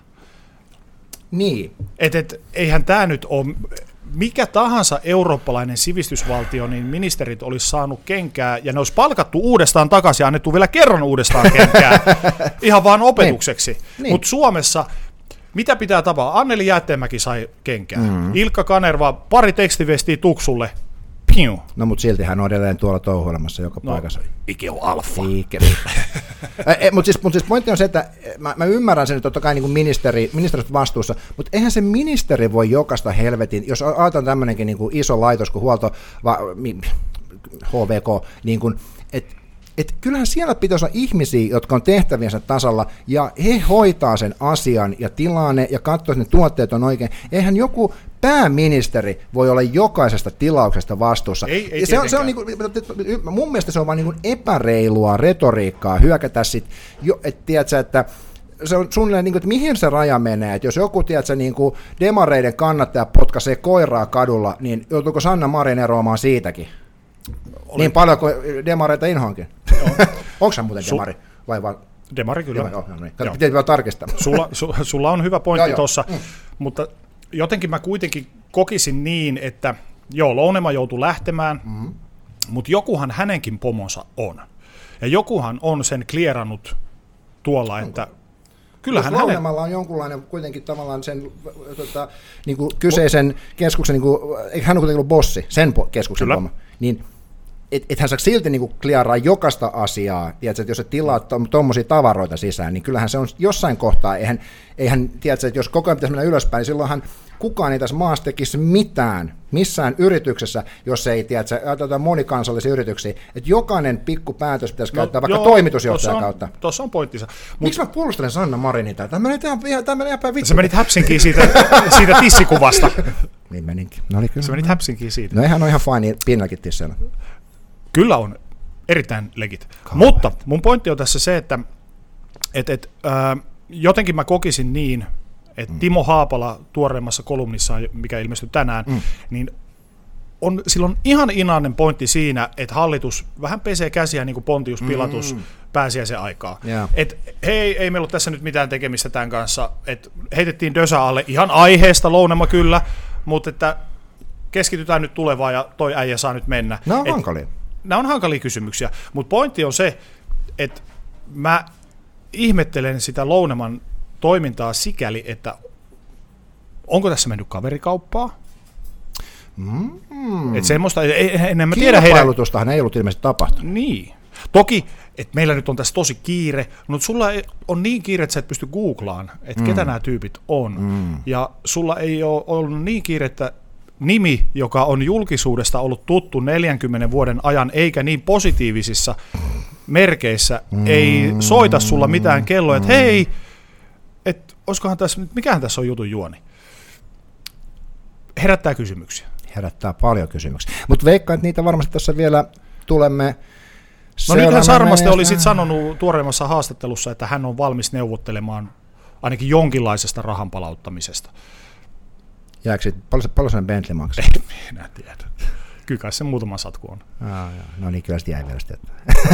A: Niin.
B: Et, et, eihän tämä nyt ole... Mikä tahansa eurooppalainen sivistysvaltio, niin ministerit olisi saanut kenkää, ja ne olisi palkattu uudestaan takaisin ja annettu vielä kerran uudestaan kenkää, ihan vaan opetukseksi. Niin. Mutta Suomessa, mitä pitää tapaa? Anneli Jäätteenmäki sai kenkää. Mm-hmm. Ilkka Kanerva, pari tekstiviestiä Tuksulle. Piu.
A: No mutta silti hän on edelleen tuolla touhuilemassa joka no, paikassa.
B: Ike on alfa.
A: Mutta siis, mut siis pointti on se, että mä, mä ymmärrän sen, että totta kai niin kuin ministeri, ministerit vastuussa, mutta eihän se ministeri voi jokaista helvetin, jos ajatellaan tämmöinenkin niin kuin iso laitos kuin huolto, va, mi, H V K, niin kuin, että et kyllähän siellä pitäisi olla ihmisiä, jotka on tehtäviensä tasalla, ja he hoitaa sen asian ja tilaa ne ja katsoo, että ne tuotteet on oikein. Eihän joku pääministeri voi olla jokaisesta tilauksesta vastuussa.
B: Ei, ei
A: se on, se on niin kuin, mun mielestä se on vaan niin kuin epäreilua retoriikkaa hyökätä sitten, että tiedätkö, että se on suunnilleen, niin kuin, että mihin se raja menee, että jos joku, tiedätkö, niin kuin demareiden kannattaja potkaisee koiraa kadulla, niin joutuuko Sanna Marin eroamaan siitäkin? Oli. Niin paljon kuin demareita inhoankin. Onko hän muuten demari? Su- vai vaan?
B: Demari kyllä.
A: Demari, oh, no niin. Pitää vielä tarkistaa.
B: Sulla, su, sulla on hyvä pointti tuossa, mm. mutta jotenkin mä kuitenkin kokisin niin, että joo, Lounema joutui lähtemään, mm-hmm. mutta jokuhan hänenkin pomonsa on. Ja jokuhan on sen klierannut tuolla, että kyllähän
A: jos Lounemalla on jonkunlainen kuitenkin tavallaan sen tota, niin kuin kyseisen keskuksen, niin kuin, eikö hän ole kuitenkin ollut bossi, sen keskuksen pomma, niin et, et hän saa silti niin kuin kliaraa jokaista asiaa, tiedätkö, että jos et tilaa tuommoisia to, tavaroita sisään, niin kyllähän se on jossain kohtaa, eihän, eihän tiedätkö, että jos koko ajan pitäisi mennä ylöspäin, niin silloinhan kukaan ei tässä maassa tekisi mitään, missään yrityksessä, jos ei, tiedätkö, ajatellaan monikansallisia yrityksiä, että jokainen pikku päätös pitäisi no, käyttää vaikka joo, toimitusjohtajan kautta.
B: Tuossa on pointtinsa.
A: Miksi mä puolustelen Sanna Marinita? Tämä meni ihan vittu.
B: Sä menit Häpsinkiin siitä, siitä tissikuvasta.
A: Niin meninkin. No oli kyllä.
B: Sä menit Häpsinkiin siitä.
A: No eihän ole ihan fine pinnakin tisseillä.
B: Kyllä on. Erittäin legit. Kauan. Mutta mun pointti on tässä se, että et, et, äh, jotenkin mä kokisin niin, että mm. Timo Haapala tuoreimmassa kolumnissaan, mikä ilmestyi tänään, mm. niin on, sillä on ihan inainen pointti siinä, että hallitus vähän pesee käsiä niin kuin Pontius Pilatus mm. pääsiäisen aikaa. Yeah. Että hei, ei meillä ole tässä nyt mitään tekemistä tämän kanssa, että heitettiin dösä alle ihan aiheesta Lounema kyllä, mutta että keskitytään nyt tulevaan ja toi äijä saa nyt mennä.
A: Nämä on Et, hankalia.
B: Nämä on hankalia kysymyksiä, mutta pointti on se, että mä ihmettelen sitä Louneman toimintaa sikäli, että onko tässä mennyt kaverikauppaa?
A: Mm.
B: Että semmoista, en mä tiedä heidän...
A: Kilpailutustahan ei ollut ilmeisesti tapahtunut.
B: Niin. Toki, että meillä nyt on tässä tosi kiire, mutta sulla on niin kiire, että sä et pysty googlaan, että mm. ketä nämä tyypit on. Mm. Ja sulla ei ole ollut niin kiire, että nimi, joka on julkisuudesta ollut tuttu neljänkymmenen vuoden ajan, eikä niin positiivisissa merkeissä, mm. ei soita sulla mitään kelloa, että hei, että olisikohan tässä, mikähän tässä on jutun juoni? Herättää kysymyksiä.
A: Herättää paljon kysymyksiä. Mutta veikkaan, että niitä varmasti tässä vielä tulemme.
B: No nythän Sarmaste oli sitten sanonut tuoreimmassa haastattelussa, että hän on valmis neuvottelemaan ainakin jonkinlaisesta rahan palauttamisesta.
A: Jääkö sitten, paljon, paljon sen Bentley maksaa?
B: Ei minä tiedä. Kyllä kai se muutama satku on.
A: Ah, no niin, kyllä sitten jäi vielä sitten.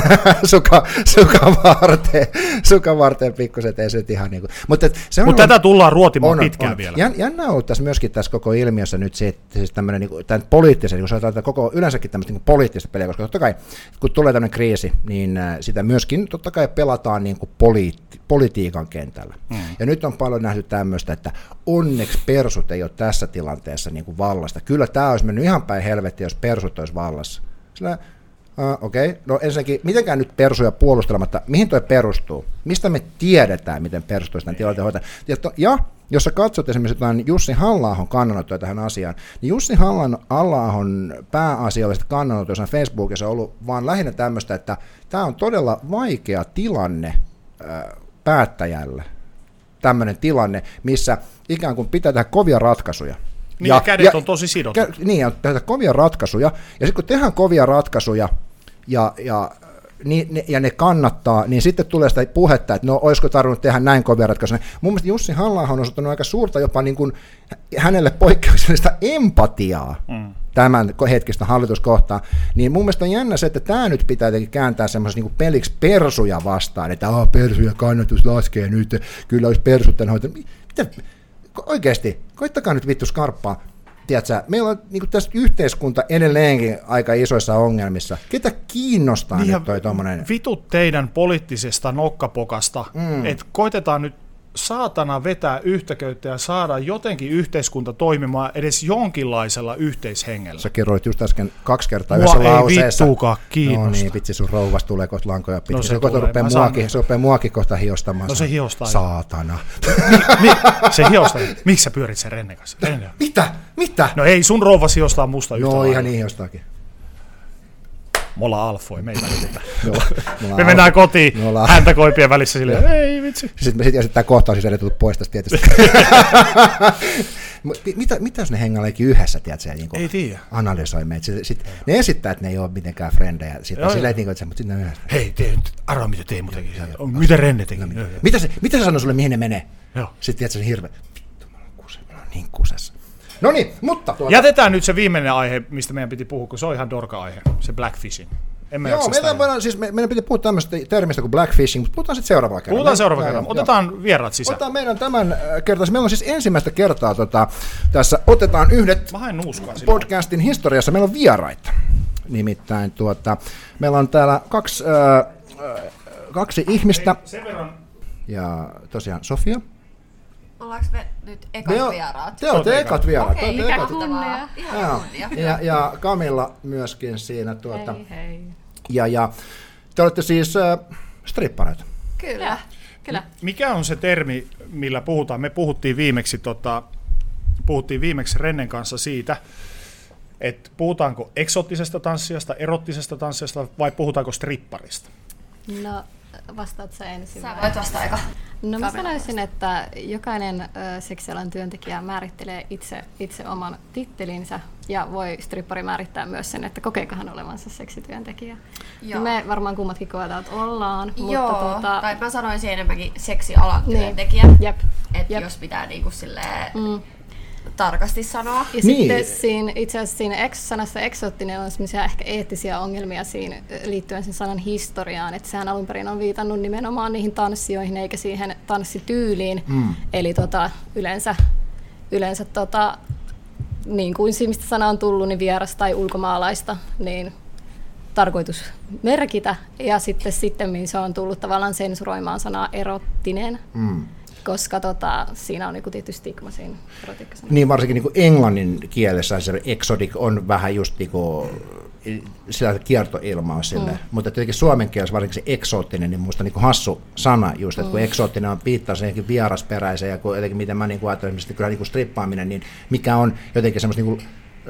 A: suka, suka varteen, suka varteen pikkuset, ei se nyt ihan niin kuin. Mutta
B: Mut tätä tullaan ruotimaan on, pitkään on. vielä.
A: Jännä on ollut tässä myöskin tässä koko ilmiössä nyt se, että siis tämmöinen niin tämän poliittisen, kun sanotaan koko yleensäkin tämmöistä niin poliittista peliä, koska totta kai kun tulee tämmöinen kriisi, niin sitä myöskin totta kai pelataan niin kuin poliitti, politiikan kentällä. Mm. Ja nyt on paljon nähty tämmöistä, että onneksi persut ei ole tässä tilanteessa niin kuin vallasta. Kyllä tämä olisi mennyt ihan päin helvettiä, jos persut olisi vallassa. Sillä, uh, okei, okay. No ensinnäkin, mitenkään nyt persuja puolustelematta, mihin toi perustuu? Mistä me tiedetään, miten persut olisi tämän tilanteen hoitaa? Ja, to, ja jos sä katsot esimerkiksi jotain Jussi Halla-ahon kannanottoja tähän asiaan, niin Jussi Halla-ahon pääasialliset kannanotot jossain Facebookissa on ollut vaan lähinnä tämmöistä, että tämä on todella vaikea tilanne äh, päättäjälle. Tämmöinen tilanne, missä ikään kuin pitää tehdä kovia ratkaisuja.
B: Niin ja, ja kädet ja, on tosi sidotut.
A: Kä, niin, ja tehdään kovia ratkaisuja, ja sitten kun tehdään kovia ratkaisuja, ja, ja, niin, ne, ja ne kannattaa, niin sitten tulee sitä puhetta, että no, olisiko tarvinnut tehdä näin kovia ratkaisuja. Mun mielestä Jussi Halla-aho on osoittanut aika suurta jopa niin kuin hänelle poikkeuksellista empatiaa mm. tämän hetkistä hallituskohtaa, niin mun mielestä on jännä se, että tämä nyt pitää jotenkin kääntää semmoisessa niin peliksi persuja vastaan, että ah, persuja kannatus laskee nyt, kyllä olisi persut tämän hoitanut. Mitä? Oikeasti, koittakaa nyt vittu skarppaa. Tiedätkö, meillä on niin tässä yhteiskunta edelleenkin aika isoissa ongelmissa. Ketä kiinnostaa niin nyt toi tommonen?
B: Vitut teidän poliittisesta nokkapokasta, mm. että koitetaan nyt saatana vetää yhtäköyttä ja saada jotenkin yhteiskunta toimimaan edes jonkinlaisella yhteishengellä.
A: Sä kerroit just äsken kaksi kertaa
B: Mua
A: yhdessä
B: ei
A: lauseessa.
B: vittuukaan kiinnosta.
A: No niin, vitsi sun rouvas tulee kohta lankoja pitkin.
B: No
A: se,
B: se,
A: se, rupeaa muakin, se rupeaa muakin kohta hiostamaan.
B: No se hiostaa.
A: Saatana.
B: Mi, mi, se hiostaa. Miksi sä pyörit sen Rennen kanssa? Renne.
A: Mitä? Mitä?
B: No ei, sun rouvas hiostaa musta yhtä
A: No
B: lailla.
A: ihan niin hiostaakin.
B: Me ollaan alfoja, me ei välitetä. me, me mennään kotiin häntä koipien välissä silleen, ei vitsi.
A: Sitten me sitten tämä kohtaus siis edetut pois tästä tietysti. mitä, mitä jos ne hengaileekin yhdessä, tiedätkö, niin
B: ei tiedä.
A: Analysoi meitä. Sitten, sit, ne esittää, että ne ei ole mitenkään frendejä. Sitten joo, silleen, joo. Että mutta sitten ne yhdessä.
B: Hei, te, arvaa mitä Teemu teki. Mitä Renne teki.
A: No, mitä, se, mitä se sanoi sulle, mihin ne menee? Joo. Sitten tiedätkö, se hirveä. Vittu, mä oon kusessa, mä oon niin kusessa. No niin, mutta... Tuota...
B: Jätetään nyt se viimeinen aihe, mistä meidän piti puhua, kun se on ihan dorka-aihe, se blackfishing.
A: Joo, meidän, voidaan, siis me, meidän piti puhua tämmöistä termistä kuin blackfishing, mutta puhutaan sitten seuraavalla kerralla.
B: Puhutaan seuraavalla kerralla. Otetaan joo. vieraat sisään.
A: Otetaan meidän tämän kertaa. Meillä on siis ensimmäistä kertaa tota, tässä otetaan yhdet podcastin historiassa. Meillä on vieraita. Nimittäin tuota, meillä on täällä kaksi, äh, kaksi ihmistä.
B: Hei, sen verran
A: ja tosiaan Sofia.
C: Ollaanko me nyt ekat
A: Me o-
C: vieraat?
A: Te olette ekat vieraat.
C: Okei,
A: te olette
C: mikä
A: ekat.
C: kunnia. Ihan kunnia.
A: Ja, ja Camilla myöskin siinä. Tuota,
D: Hei, hei.
A: ja, ja te olette siis äh, strippareita.
C: Kyllä.
D: Kyllä.
B: Mikä on se termi, millä puhutaan? Me puhuttiin viimeksi, tota, puhuttiin viimeksi Rennen kanssa siitä, että puhutaanko eksoottisesta tanssijasta, erottisesta tanssijasta vai puhutaanko stripparista?
D: No, vastaat sä ensin.
C: Sä
D: vai?
C: voit vastata aika.
D: No mä
C: Kamilla
D: sanoisin, että jokainen ö, seksialan työntekijä määrittelee itse, itse oman tittelinsä ja voi strippari määrittää myös sen, että kokeekohan olevansa seksityöntekijä.
C: Joo.
D: Me varmaan kummatkin koetaan, että ollaan,
C: Joo,
D: mutta tuota,
C: tai mä sanoisin enemmänkin seksialan
D: Niin.
C: työntekijä,
D: jep.
C: että
D: Jep.
C: jos pitää niinku silleen
D: Mm.
C: tarkasti sanoa.
D: Ja
A: Niin.
D: sitten siinä, itse asiassa siinä ex- sanassa eksoottinen on semmoisia ehkä eettisiä ongelmia siinä ö, liittyen sen sanan historiaan, että sehän alun perin on viitannut nimenomaan niihin tanssijoihin eikä siihen tanssityyliin,
A: Mm.
D: eli tota, yleensä, yleensä tota, niin kuin siinä, mistä sana on tullut, niin vieras tai ulkomaalaista, niin tarkoitus merkitä, ja sitten sitten se on tullut tavallaan sensuroimaan sanaa erottinen,
A: Mm.
D: koska tota, siinä on niinku tietty stigma siinä erotiikkasanassa.
A: Niin varsinkin niin kuin englannin kielessä se exotic on vähän just niin kuin, sitä kiertoilmaa sille, mm. mutta tietenkin suomen kielessä varsinkin se eksoottinen, niin minusta niin kuin hassu sana just, että kun mm. eksoottinen on piittaa se jotenkin vierasperäisen ja kun jotenkin miten mä niin kuin ajattelen, että kyllä niin kuin strippaaminen, niin mikä on jotenkin semmoista niin kuin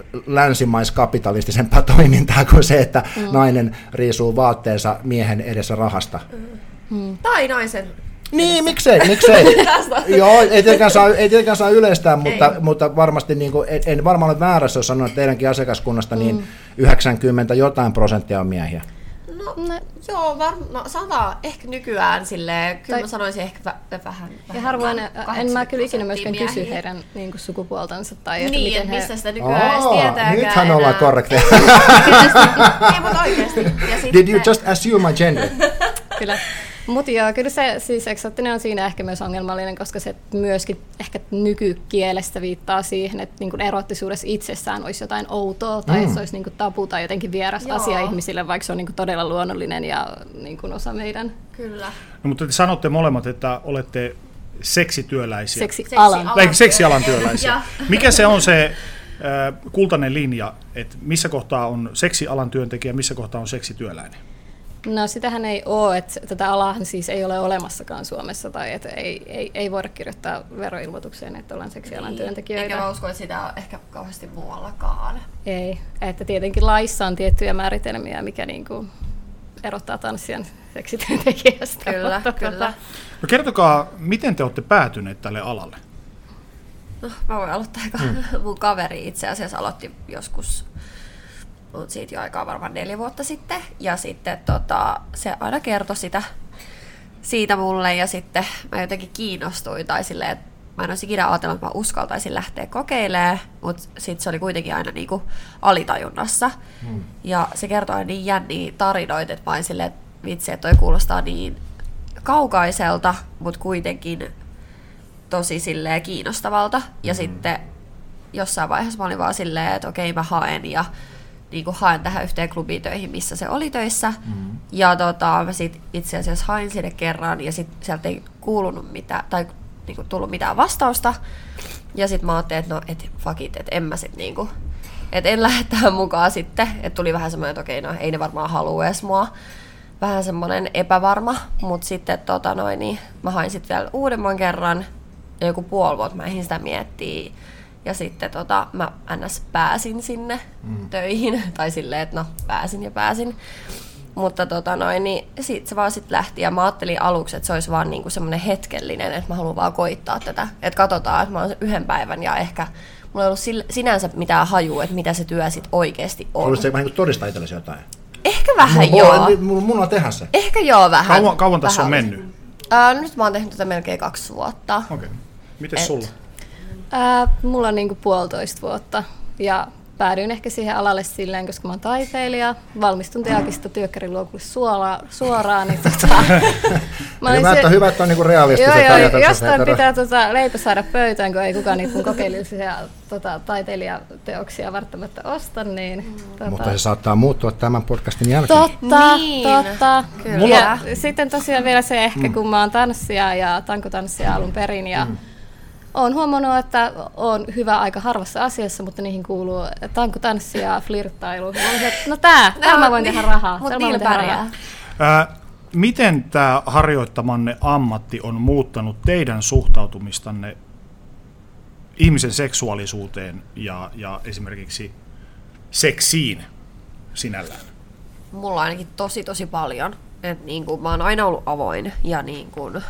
A: länsimaiskapitalistisempaa toimintaa kuin se, että mm. nainen riisuu vaatteensa miehen edessä rahasta.
C: Mm. Tai naisen.
A: Niin, miksei, miksei. Joo, ei tietenkään saa, ei tietenkään saa yleistää, mutta, mutta varmasti niin kuin, en, en varmaan ole väärässä, jos sanon, että teidänkin asiakaskunnasta niin mm. yhdeksänkymmentä jotain prosenttia on miehiä.
C: No, no joo, var, no sanotaan ehkä nykyään silleen, kyllä
D: Tai-
C: mä sanoisin ehkä vä, vähän.
D: Ja harvoin, en mä kyllä ikinä myöskään
C: miehiä.
D: kysy heidän niin kuin sukupuoltansa tai että
C: Niin,
D: miten
C: että
D: he...
C: missä sitä nykyään edes
A: Oo,
C: tietääkään
A: nythän ollaan
C: enää.
A: korrekteja.
C: Ei, mutta oikeasti. Ja sitten,
A: Did you just assume my gender?
D: Kyllä. Mutta joo, kyllä se siis eksoottinen on siinä ehkä myös ongelmallinen, koska se myöskin ehkä nykykielestä viittaa siihen, että niin kuin erottisuudessa itsessään olisi jotain outoa tai
A: Mm.
D: se olisi niin kuin tabu tai jotenkin vieras
C: Joo.
D: asia ihmisille, vaikka se on niin kuin todella luonnollinen ja niin kuin osa meidän
C: Kyllä.
B: No, mutta te sanotte molemmat, että olette seksityöläisiä.
D: seksialan.
B: Tai seksialan työläisiä.
C: Ja.
B: Mikä se on se äh, kultainen linja, että missä kohtaa on seksialan työntekijä, missä kohtaa on seksityöläinen?
D: No sitähän ei ole, että tätä alahan siis ei ole olemassakaan Suomessa tai että ei, ei, ei voida kirjoittaa veroilmoitukseen, että ollaan seksialan työntekijöitä.
C: Eikä mä usko, että sitä on ehkä kauheasti muuallakaan.
D: Ei, että tietenkin laissa on tiettyjä määritelmiä, mikä niin kuin erottaa tanssijan seksityöntekijästä.
C: Kyllä,
D: Mutta
C: kyllä.
D: tota,
B: No kertokaa, miten te olette päätyneet tälle alalle?
C: No, mä voin aloittaa aika. Mm. Mun kaveri itse asiassa aloitti joskus, on siitä jo aikaa varmaan neljä vuotta sitten. Ja sitten tota, se aina kertoi sitä, siitä mulle ja sitten mä jotenkin kiinnostuin tai silleen, että mä en olisi ikinä ajatellut, että mä uskaltaisin lähteä kokeilemaan, mutta sitten se oli kuitenkin aina niinku alitajunnassa. Mm. Ja se kertoi aina niin jänniä tarinoita, että mä olin silleen, että vitsi, että toi kuulostaa niin kaukaiselta, mutta kuitenkin tosi silleen kiinnostavalta. Ja mm. sitten jossain vaiheessa mä olin vaan silleen, että okei mä haen ja niin kuin haen tähän yhteen klubitöihin, missä se oli töissä. Mm. Ja tota, mä sit itse asiassa hain sinne kerran ja sit sieltä ei kuulunut mitään, tai niin kuin tullut mitään vastausta. Ja sit mä ajattelin, että no et fuck it, että en mä sit niinku, että en lähde tähän mukaan sitten. Että tuli vähän semmoinen, että okei, no ei ne varmaan halua edes mua. Vähän semmoinen epävarma, mutta sitten tota noin, niin mä hain sitten vielä uudemman kerran ja joku puoli vuotta mä ehdin sitä miettiä. Ja sitten tota, mä ns. Pääsin sinne mm. töihin, tai silleen, että no pääsin ja pääsin. Mutta tota noin, niin sit se vaan sit lähti ja mä ajattelin aluksi, että se olisi vaan niinku semmoinen hetkellinen, että mä haluan vaan koittaa tätä. Että katsotaan, että mä oon yhden päivän ja ehkä mulla ei ollut sinänsä mitään hajua, että mitä se työ sit oikeasti on.
A: Haluaisitko se vähän niin todistaa itsellesi jotain?
C: Ehkä vähän
A: Mulla-
C: joo.
A: Mulla mulla on tehdä se.
C: Ehkä joo vähän.
B: Kauan, kauan tässä on
C: Vähän.
B: mennyt?
C: Ää, nyt mä oon tehnyt tätä melkein kaksi vuotta.
B: Okei. Okay. Mites
C: Et-
B: sulla?
D: ää, mulla on niinku puolitoista vuotta ja päädyin ehkä siihen alalle silleen, koska mä oon taiteilija, valmistun teakista työkkäriluokulle suoraan, suoraan niin tota, mä olin
A: hyvä,
D: se,
A: että hyvä, että on niinku realistiset
D: joo, joo,
A: ajatukset.
D: jostain pitää tota, leipä saada pöytään, kun ei kukaan niitä mun kokeellisia tota, taiteilijateoksia välttämättä osta. Niin, mm. tota,
A: mutta se saattaa muuttua tämän podcastin jälkeen.
D: Totta,
C: niin,
D: totta.
C: kyllä.
D: Ja sitten tosiaan vielä se ehkä, mm. kun mä oon tanssija ja tankotanssija alun perin ja mm. olen huomannut, että olen hyvä aika harvassa asiassa, mutta niihin kuuluu tankotanssi ja flirttailu. No tää, täällä mä voin tehdä rahaa.
C: Mutta niillä pärjää.
B: Ää, miten tämä harjoittamanne ammatti on muuttanut teidän suhtautumistanne ihmisen seksuaalisuuteen ja, ja esimerkiksi seksiin sinällään?
C: Mulla ainakin tosi tosi paljon. Et niin kun, mä oon aina ollut avoin ja niin kun,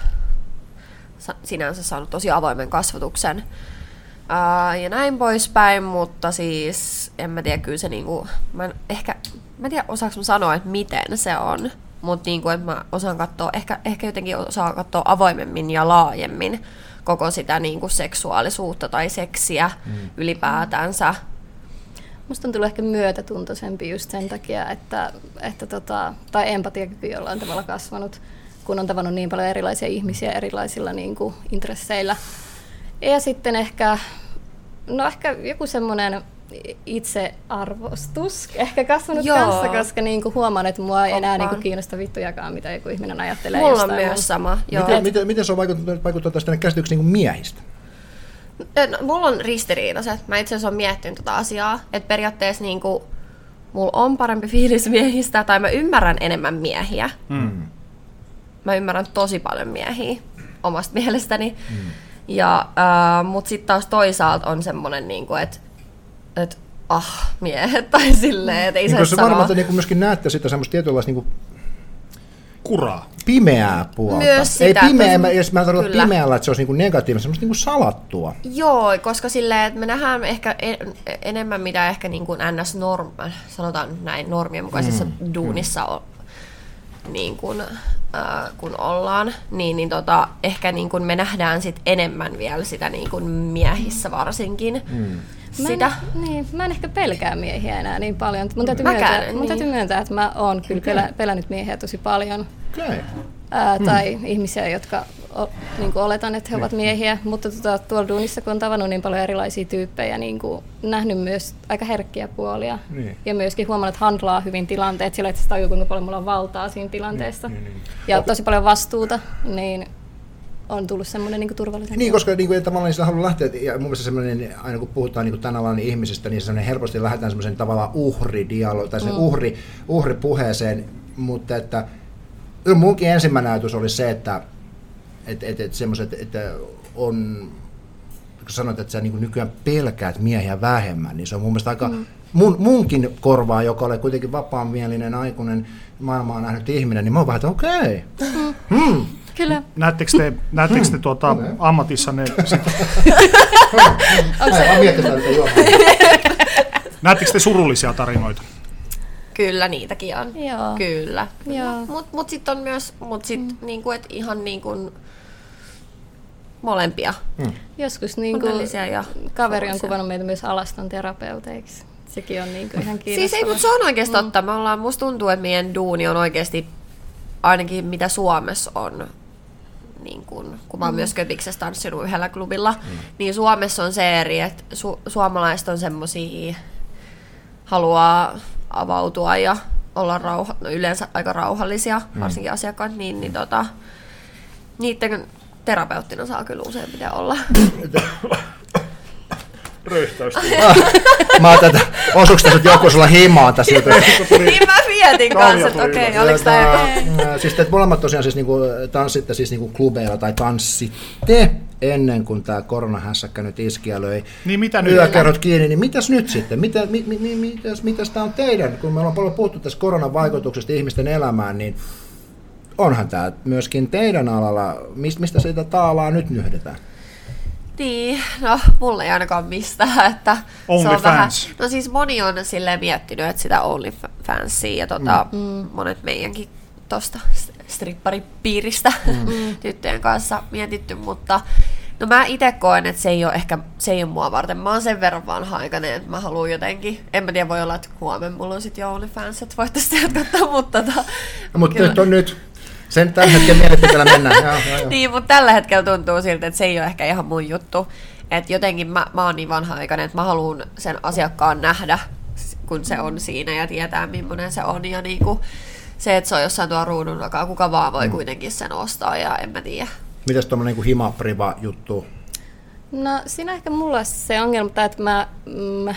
C: sinänsä saanut tosi avoimen kasvatuksen ää, ja näin poispäin, mutta siis en mä tiedä, kyllä se niinku, mä en, ehkä, mä en tiedä osaanko mä sanoa, että miten se on, mutta niinku, että mä osaan katsoa, ehkä, ehkä jotenkin osaan katsoa avoimemmin ja laajemmin koko sitä niinku seksuaalisuutta tai seksiä mm. ylipäätänsä.
D: Musta on tullut ehkä myötätuntoisempi just sen takia, että, että tota, tai empatiakyky jollain tavalla kasvanut, kun on tavannut niin paljon erilaisia ihmisiä erilaisilla niin kuin, intresseillä. Ja sitten ehkä, no ehkä joku semmoinen itsearvostus ehkä kasvanut
C: Joo.
D: kanssa, koska niin kuin, huomaan, että mua ei enää niin kuin, kiinnosta vittujakaan, mitä joku ihminen ajattelee.
C: Mulla on myös sama. Joo.
A: Miten, miten, miten se on vaikuttanut, vaikuttanut tänne käsityksiin niin miehistä?
C: No, mulla on ristiriitaiset. Mä itse asiassa olen miettinyt tota asiaa, että periaatteessa niin kuin, mulla on parempi fiilis miehistä, tai mä ymmärrän enemmän miehiä. Mm. Mä ymmärrän tosi paljon miehiä omasta mielestäni. Mm. Ja, äh, mutta sitten taas toisaalta on semmoinen, niinku, että et, ah, miehet, tai silleen, että ei
A: niin
C: saisi sanoa.
A: Varmaan te niin myöskin näette sitä semmoista tietynlaista niin
B: kuraa.
A: Pimeää puolta.
C: Myös sitä.
A: Ei pimeä, mä, jos mä tarkoitan pimeällä, että se olisi niin negatiivista, semmoista niin salattua.
C: Joo, koska silleen, että me nähdään ehkä en, enemmän mitä ehkä niin kuin N S-norm, sanotaan näin, normien mukaisessa mm. duunissa on. Niin kun, äh, kun ollaan, niin, niin tota, ehkä niin kun me nähdään sit enemmän vielä sitä niin kun miehissä varsinkin. Mm. Sitä.
D: Mä, en, niin, mä en ehkä pelkää miehiä enää niin paljon. Mun täytyy,
C: Mäkään,
D: myöntää, mun
C: niin.
D: täytyy myöntää, että mä oon kyllä
A: okay.
D: pelä, pelännyt miehiä tosi paljon.
A: Okay.
D: Ää, tai hmm. ihmisiä, jotka o, niin kuin oletan, että he ovat miehiä, mutta tota, tuolla duunissa, kun on tavannut niin paljon erilaisia tyyppejä, niin kuin nähnyt myös aika herkkiä puolia. Niin. Ja myöskin huomannut, että handlaa hyvin tilanteet sillä, että se tajuu, kuinka paljon mulla on valtaa siinä tilanteessa. Niin, niin, niin. Ja okay. tosi paljon vastuuta, niin on tullut semmoinen niin turvallinen.
A: Niin, koska niin kuin, tavallaan sillä haluaa lähteä, ja mun mielestä semmoinen, aina kun puhutaan niin kuin tämän alan ihmisistä, niin semmoinen helposti lähdetään semmoisen tavallaan uhridialo, tai sen mm. uhri, uhripuheeseen, mutta että munkin ensimmäinen ajatus oli se, että et, et, et semmoiset, että on, kun sanoit, että sä niin nykyään pelkäät miehiä vähemmän, niin se on mun mielestä aika, mm. mun, munkin korvaa, joka oli kuitenkin vapaamielinen, aikuinen, maailmaa nähnyt ihminen, niin mä oon vähän, että okei. Okay. Mm. Hmm.
D: Kyllä.
B: Näettekö te, näettekö te tuota okay. ammatissanne sitä? Näettekö te surullisia tarinoita?
C: Kyllä niitäkin on.
D: Joo.
C: Kyllä.
D: Joo.
C: Mutta mut sitten on myös mut sit, mm. niinku, et ihan niinku, molempia. Mm.
D: Joskus niinku, kaveri on kuvannut meitä myös alaston terapeuteiksi. Sekin on niinku ihan kiinnostavaa.
C: Siis ei, mutta se on oikeasti mm. totta. Me ollaan, musta tuntuu, että meidän duuni on oikeasti, ainakin mitä Suomessa on, niin kun, kun mä oon mm. myös Köpiksessä tanssinut yhdellä klubilla, mm. niin Suomessa on se eri, että su- suomalaiset on semmosia, haluaa avautua ja olla rauha, no yleensä aika rauhallisia, mm. varsinkin asiakkaat, niin, niin tota, niiden terapeuttina saa kyllä useimmiten olla.
B: Röyhtäystä.
A: Mä oon tätä, osuuko tässä joku sulla himaa tässä?
C: Niin mä mietin kanssa, että okei, okay, oliko tää joku?
A: Siis te molemmat tosiaan siis niinku tanssitte siis niinku klubeilla tai tanssitte ennen kuin tää koronahässäkkä nyt iski ja löi
B: niin mitä nyt?
A: Yökerrot kiinni, niin mitäs nyt sitten? Mitä, mi, mi, mi, mitäs, mitäs tää on teidän, kun me ollaan paljon puhuttu tästä koronan vaikutuksesta ihmisten elämään, niin onhan tää myöskin teidän alalla, mistä siitä taalaa nyt nyhdetään?
C: Niin, no mulla ei ainakaan mistään, että
B: Only
C: se on
B: fans.
C: vähän, no siis moni on silleen miettinyt, että sitä OnlyFansia ja tota, mm. monet meidänkin tosta stripparipiiristä mm. tyttöjen kanssa mietitty, mutta No mä itse koen, että se ei ole ehkä, se ei ole mua varten. Mä oon sen verran vanha-aikainen, että mä haluan jotenkin, en mä tiedä, voi olla, että huomenna mulla on sitten jo OnlyFans, että voitte sitä katsoa, mutta tota,
A: no, mutta nyt on nyt. Sen tällä hetkellä mielipiteellä mennään. Ja, ja, ja.
C: Niin, mutta tällä hetkellä tuntuu siltä, että se ei ole ehkä ihan mun juttu. Että jotenkin mä, mä oon niin vanha-aikainen, että mä haluan sen asiakkaan nähdä, kun se on siinä ja tietää, millainen se on. Ja niinku, se, että se on jossain tuo ruudun takaa, kuka vaan voi mm. kuitenkin sen ostaa ja en mä tiedä.
A: Mitäs tuommoinen niin hima-priva-juttu?
D: No siinä ehkä mulla se ongelma, että mä, mä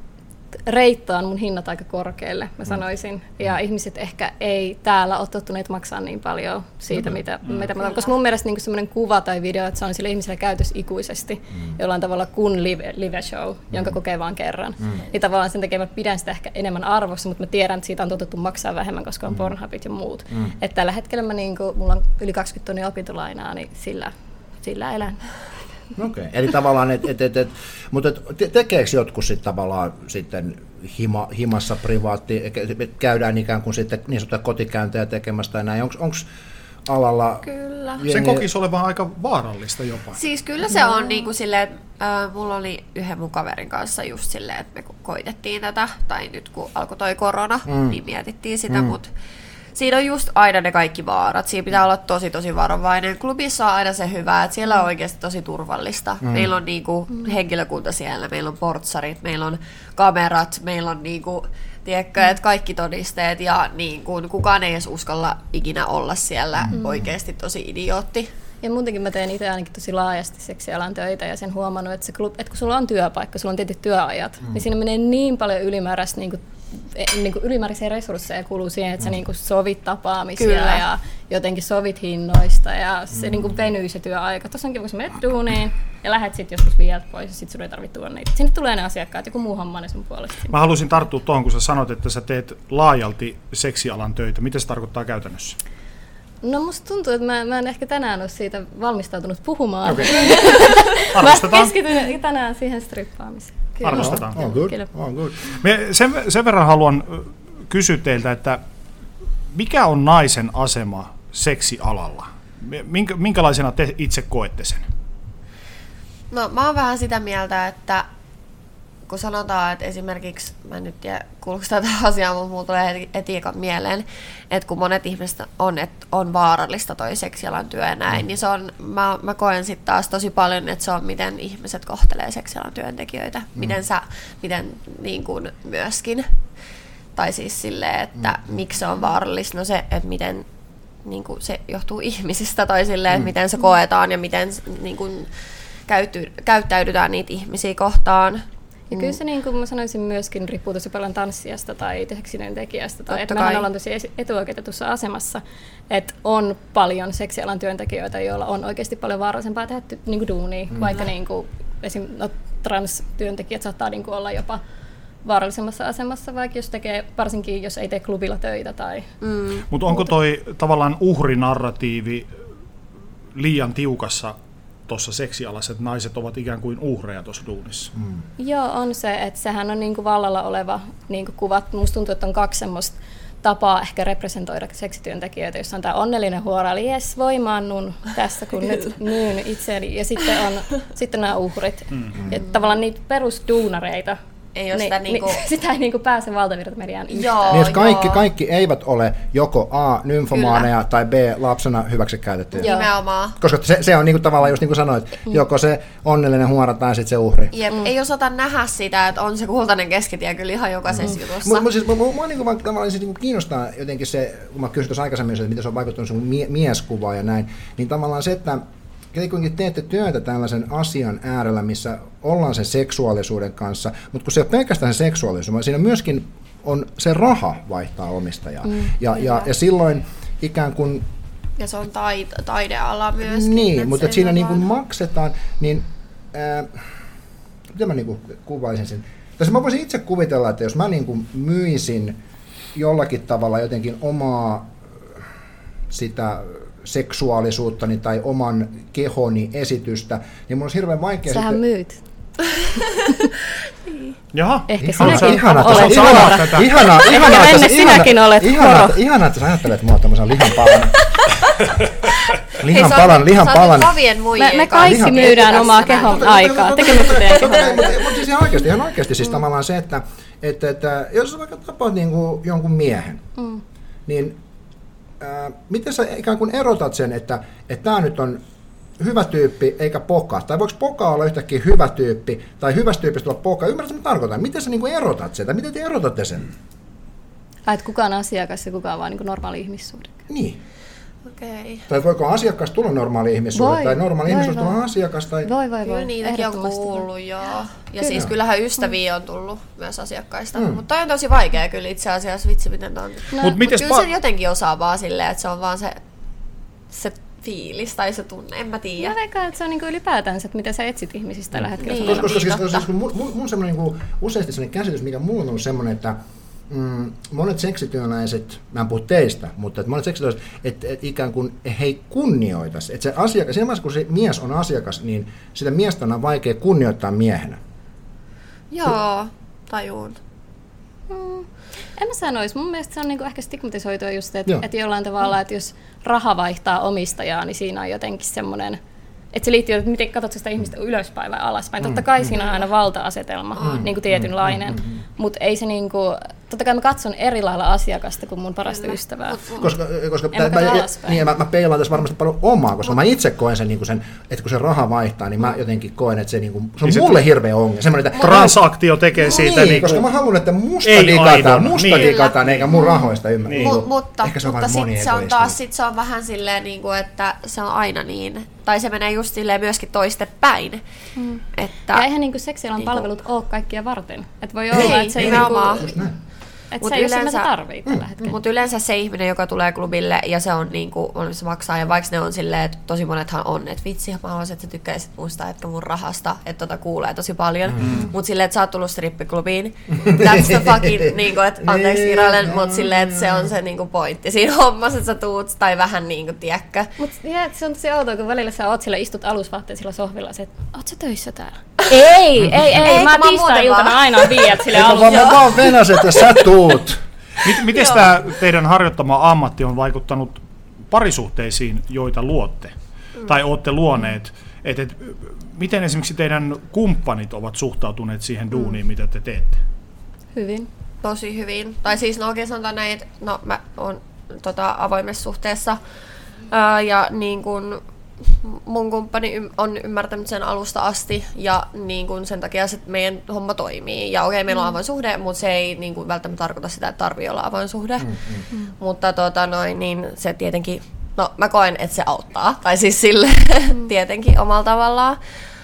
D: reittaan mun hinnat aika korkealle, mä sanoisin. Mm. Ja ihmiset ehkä ei täällä ole tottuneet maksaa niin paljon siitä, mm. mitä, mm. mitä mä koska mun mielestä niin semmoinen kuva tai video, että se on sille ihmiselle käytössä ikuisesti, mm. jollain tavalla kuin live, live show, mm. jonka kokee vaan kerran. Mm. Niin tavallaan sen takia mä pidän sitä ehkä enemmän arvossa, mutta mä tiedän, että siitä on totuttu maksaa vähemmän, koska on mm. Pornhubit ja muut. Mm. Että tällä hetkellä mä niin kuin, mulla on yli kaksikymmentä tonnia opintolainaa, niin sillä, sillä elän.
A: Okei, okay. Eli tavallaan, et, et, et, et, mutta et, tekeekö jotkut sitten tavallaan sitten hima, himassa privaatti, käydään ikään kuin sitten niin sanottuja kotikäyntejä tekemästä tai näin, onko alalla...
C: Kyllä.
B: Jengi... Sen kokisi olevan aika vaarallista jopa.
C: Siis kyllä se on niin kuin silleen, että äh, mulla oli yhden mun kaverin kanssa just silleen, että me koitettiin tätä, tai nyt kun alkoi toi korona, mm. niin mietittiin sitä, mm. mutta siinä on just aina ne kaikki vaarat. Siinä pitää olla tosi tosi varovainen. Klubissa on aina se hyvä, että siellä on oikeasti tosi turvallista. Mm. Meillä on niinku henkilökunta siellä, meillä on portsarit, meillä on kamerat, meillä on niinku, tiedätkö, mm. että kaikki todisteet ja niinku, kukaan ei edes uskalla ikinä olla siellä mm. oikeasti tosi idiootti.
D: Ja muutenkin mä teen itse ainakin tosi laajasti seksialan töitä ja sen huomannut, että, se klub, että kun sulla on työpaikka, sulla on tietyt työajat, mm. niin siinä menee niin paljon ylimääräistä niin kuin, niin kuin ylimääräisiä resursseja kuluu siihen, että sä niin kuin sovit tapaamisia Kyllä. ja jotenkin sovit hinnoista ja se mm. niin kuin venyy se työaika. Tuossa onkin, kun sä menet duuniin ja lähdet sitten joskus viieltä pois ja sitten sun ei tarvitse tuoda niitä. Sinne tulee ne asiakkaat, joku muu homma sun puolesta.
B: Mä haluaisin tarttua tuohon, kun sä sanot, että sä teet laajalti seksialan töitä. Mitä se tarkoittaa käytännössä?
D: No musta tuntuu, että mä, mä en ehkä tänään ole siitä valmistautunut puhumaan.
B: Okay.
D: Mä keskityn tänään siihen strippaamiseen.
B: Kyllä. Arvostetaan.
A: On good. On good.
B: Me sen, sen verran haluan kysyä teiltä, että mikä on naisen asema seksialalla? Minkä, minkälaisena te itse koette sen?
C: No mä oon vähän sitä mieltä, että kun sanotaan, että esimerkiksi, mä en nyt tiedä, kuuluuko tätä asiaa, mutta mulla tulee etiikat mieleen, että kun monet ihmiset on, että on vaarallista toi seksialan työ ja näin, mm. niin se on, mä, mä koen sitten taas tosi paljon, että se on, miten ihmiset kohtelee seksialan työntekijöitä, mm. miten sä, miten niin kuin myöskin, tai siis silleen, että mm. miksi se on vaarallista, no se, että miten niin kuin se johtuu ihmisistä, tai silleen, että mm. miten se koetaan ja miten niin kuin käyty, käyttäydytään niitä ihmisiä kohtaan.
D: Ja kyllä se, niin kuin mä sanoisin, myöskin riippuu tosi paljon tanssijasta tai seksinen tekijästä. Tai että mehän ollaan tosi etuoikeutetussa asemassa, että on paljon seksialan työntekijöitä, joilla on oikeasti paljon vaarallisempaa tehdä niin kuin duunia. Mm. Vaikka niin kuin, esim. No, trans-työntekijät saattaa niin kuin olla jopa vaarallisemmassa asemassa, vaikka jos tekee, varsinkin jos ei tee klubilla töitä. Tai
B: mm. Mutta onko toi tavallaan uhrinarratiivi liian tiukassa tuossa seksialassa, että naiset ovat ikään kuin uhreja tuossa duunissa?
D: Mm. Joo, on se, että sehän on niinku vallalla oleva niinku kuva. Musta tuntuu, että on kaksi semmoista tapaa ehkä representoida seksityöntekijöitä, jossa on tämä onnellinen huora, eli jes, voimaannun tässä, kun nyt myyn itseäni. Ja sitten on sitten nämä uhrit. Mm-hmm. Ja tavallaan niitä perusduunareita.
C: Ei niin, sitä, niinku...
D: niin, sitä ei niinku pääse valtavirtamediaan yhtään.
A: Joo, niin, kaikki, kaikki eivät ole joko A, nymfomaaneja, tai B, lapsena hyväksikäytettyjä.
C: Nimenomaan.
A: Koska se, se on niinku tavallaan just niin kuin sanoit, mm. joko se onnellinen huora tai sitten se uhri.
C: Jep, mm. ei osata nähdä sitä, että on se kultainen keskitie kyllä ihan jokaisessa mm. jutussa.
A: Mutta siis, mua niinku, tavallaan siis, niinku kiinnostaa jotenkin se, kun mä kysyin tuossa aikaisemmin, että miten se on vaikuttanut sun mie- mieskuvaan ja näin, niin tavallaan se, että te kuitenkin teette työtä tällaisen asian äärellä, missä ollaan sen seksuaalisuuden kanssa, mutta kun se ei ole pelkästään se seksuaalisuus, vaan siinä myöskin on se raha vaihtaa omistajaa. Mm, ja, ja, ja silloin ikään kuin...
C: Ja se on taide, taideala myöskin.
A: Niin, mutta siinä niin kuin maksetaan, niin... Ää, miten mä niin kuin kuvaisin sen? Tässä mä voisin itse kuvitella, että jos mä niin kuin myisin jollakin tavalla jotenkin omaa sitä... seksuaalisuuttani tai oman kehoni esitystä, niin mun olisi hirveän vaikea...
D: Sähän
A: sitten...
D: myyt.
B: Jaha,
D: ehkä
A: ihana,
D: sinäkin
A: ihana,
D: olet
A: ihana, ihana, ihana,
D: ihana, sinäkin olet
A: ihana, ihana, että sä ajattelet mua tämmöisen lihan palana. lihan palan, lihan palan.
D: Me, me kaikki myydään omaa kehon aikaa, tekemättä teidän kehon.
A: Mutta siis ihan oikeasti, ihan oikeasti siis tavallaan se, että, että, että jos vaikka tapaat niin kuin jonkun miehen, mm. niin äh, miten sä ikään kuin erotat sen, että tämä nyt on hyvä tyyppi eikä poka, tai voiko poka olla yhtäkkiä hyvä tyyppi, tai hyvästä tyypistä olla poka, ymmärrätkö mitä tarkoitan? Miten sä niin kuin erotat sen, tai miten te erotatte sen?
D: Ai, kuka on asiakas ja kuka on vaan niin kuin normaali ihmissuhde?
A: Niin.
C: Okay.
A: Tai voiko asiakas tulla normaali ihmissuhde, voi, tai normaali ihmissuhde tulla asiakas? Tai...
D: Voi, voi, voi.
C: Kyllä niitäkin on kuullut, joo. Ja kyllä. Siis kyllähän ystäviä on tullut myös asiakkaista. Mm. Mutta toi on tosi vaikea kyllä itse asiassa, vitsi miten on. No. Mut Mut kyllä pa- se jotenkin osaa vaan silleen, että se on vaan se, se fiilis tai se tunne, en mä tiedä.
D: Mä veikkaan, että se on niinku ylipäätään se, että mitä sä etsit ihmisistä tällä hetkellä.
C: Niin,
A: koska koska
C: niin,
A: siis, siis, mun, mun semmoinen niinku, useasti sellainen käsitys, mikä mulla on ollut semmoinen, että Mm, monet seksityöläiset, mä en puhu teistä, mutta että monet seksityöläiset, että et ikään kuin he ei kunnioita. Että se asiakas, siinä vaiheessa kun se mies on asiakas, niin sitä miestä on vaikea kunnioittaa miehenä.
C: Joo, tajuun.
D: Mm. En mä sanoisi. Mun mielestä se on niinku ehkä stigmatisoitua just, että et jollain tavalla, että jos raha vaihtaa omistajaa, niin siinä on jotenkin semmoinen, että se liittyy, että miten katsotko sitä ihmistä ylöspäin vai alaspäin. Totta kai siinä on aina valta-asetelma, mm. niin kuin tietynlainen, mm. mm. mutta ei se niin kuin, totta kai mä katson eri lailla asiakasta kuin mun parasta ystävää.
A: Koska, koska mä, mä, niin, mä, mä peilaan tässä varmasti paljon omaa, koska Mut. mä itse koen sen, niin sen, että kun se raha vaihtaa, niin mä jotenkin koen, että se, niin kuin, se on niin mulle hirveä ongelma. Että
B: transaktio tekee siitä.
A: Niin, niin koska mä haluan, että musta digataan, musta niin. digataan, eikä mun rahoista ymmärrä.
C: Niin. Niin. Mutta, ehkä se on, mutta sitten se on taas sit se on vähän silleen, niin kuin, että se on aina niin. Tai se menee just silleen myöskin toistepäin. Hmm. Että,
D: ja eihän niinku seksialan niinku palvelut ole kaikkia varten. Et voi olla, ei, että se ei niinku, et se ei ole se, mitä tarvii tällä mm. hetkellä.
C: Mutta yleensä se ihminen, joka tulee klubille ja se on niinku, se maksaa, ja vaikka ne on silleen, että tosi monethan on, että vitsi, mä haluaisin, että sä tykkäisit musta, etkä mun rahasta, että tota kuulee tosi paljon. Mm. Mutta silleen, että sä oot tullut strippiklubiin, that's the fucking, niinku, että anteeksi kirjailen, mutta silleen, että se on se niinku pointti siinä hommassa, että sä tuut, tai vähän niinku, tiedäkö.
D: Mutta se on tosi outoa, kun välillä sä oot sillä, istut alusvaatteet sillä sohvilla, että oot sä töissä täällä? ei, ei, ei, ei, mä tiistai-iltana aina viet sille alussa.
A: Mä vaan venaset ja sä tuut.
B: Miten tämä teidän harjoittama ammatti on vaikuttanut parisuhteisiin, joita luotte? Mm. Tai olette luoneet? Et, et, miten esimerkiksi teidän kumppanit ovat suhtautuneet siihen duuniin, mm. mitä te teette?
D: Hyvin.
C: Tosi hyvin. Tai siis no oikein sanotaan näin, että no, mä oon tota, avoimessa suhteessa. Ää, ja niin kun mun kumppani on ymmärtänyt sen alusta asti ja niin kun sen takia se meidän homma toimii. Ja okei, meillä on avoin suhde, mutta se ei niin kun välttämättä tarkoita sitä, että tarvii olla avoin suhde. Mm, mm. Mutta tota, noin, niin se tietenkin, no mä koen, että se auttaa. Tai siis sille mm. tietenkin omalla tavallaan.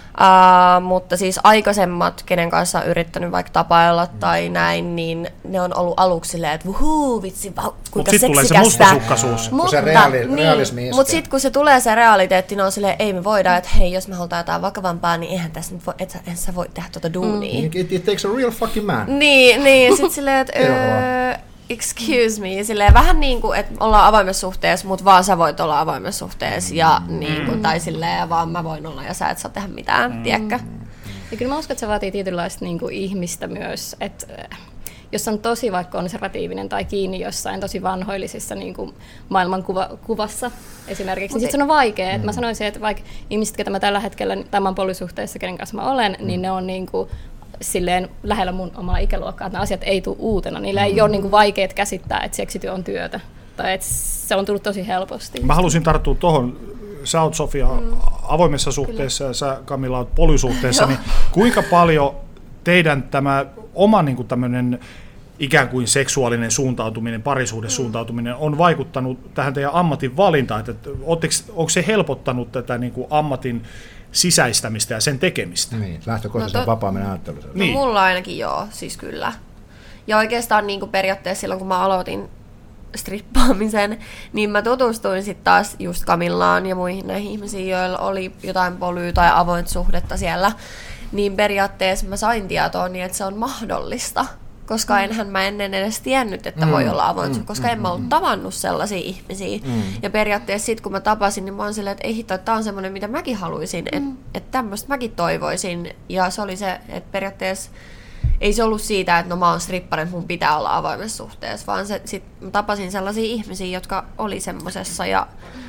C: Uh, mutta siis aikaisemmat, kenen kanssa on yrittänyt vaikka tapailla mm. tai näin, niin ne on ollut aluksi silleen, että vuhuu, vitsi, vau, kuinka seksikästä.
B: Mutta sitten tulee se mustasukkaisuus.
A: Mutta se reaali, niin,
C: mut sitten kun se tulee se realiteetti, ne on silleen, ei me voida, että hei, jos me halutaan jotain vakavampaa, niin eihän tässä nyt voi, et sä, et sä voi tehdä tuota duunia.
A: Mm. It, it takes a real fucking man.
C: Niin, niin sitten silleen, että öö, excuse me, silleen vähän niin kuin, että ollaan avoimessa suhteessa, mutta vaan sä voit olla avoimessa suhteessa, ja niin kuin, tai silleen, vaan mä voin olla, ja sä et saa tehdä mitään, mm. tiedätkö?
D: Ja kyllä mä uskon, että se vaatii tietynlaista niin kuin ihmistä myös, että jos on tosi vaikka konservatiivinen tai kiinni jossain tosi vanhoillisissa niin kuin maailmankuvassa esimerkiksi, niin sitten se on vaikea. Mm. Että mä sanoisin, että vaikka ihmiset, ketä mä tällä hetkellä tämän polysuhteessa, kenen kanssa mä olen, mm. niin ne on niin kuin silleen lähellä mun omaa ikäluokkaa, että nämä asiat ei tule uutena. Niillä mm. ei ole niin kuin vaikeat käsittää, että seksityö on työtä. Tai että se on tullut tosi helposti.
B: Mä halusin tarttua tuohon. Sä oot, Sofia, mm. avoimessa suhteessa Kyllä. ja sä, Camilla, oot polysuhteessa. Niin kuinka paljon teidän tämä oma niin kuin tämmöinen ikään kuin seksuaalinen suuntautuminen, parisuhdesuuntautuminen on vaikuttanut tähän teidän ammatin valintaan? Että, onko se helpottanut tätä niin kuin ammatin sisäistämistä ja sen tekemistä?
A: Niin, lähtökohtaisesti no vapaammin ajattelu.
C: No niin. Mulla ainakin joo, siis kyllä. Ja oikeastaan niin kuin periaatteessa silloin, kun mä aloitin strippaamisen, niin mä tutustuin sitten taas just Camillaan ja muihin näihin ihmisiin, joilla oli jotain polyä tai avointa suhdetta siellä. Niin periaatteessa mä sain tietoa niin, että se on mahdollista. Koska mm. enhän mä ennen edes tiennyt, että mm. voi olla avoin, mm. koska mm. en mä ollut tavannut sellaisia ihmisiä. Mm. Ja periaatteessa sit kun mä tapasin, niin mä oon silleen, että ei hitto, että tää on semmoinen, mitä mäkin haluaisin, mm. että et tämmöistä mäkin toivoisin. Ja se oli se, että periaatteessa ei se ollut siitä, että no mä oon strippari, mun pitää olla avoimessa suhteessa, vaan se, sit mä tapasin sellaisia ihmisiä, jotka oli semmosessa ja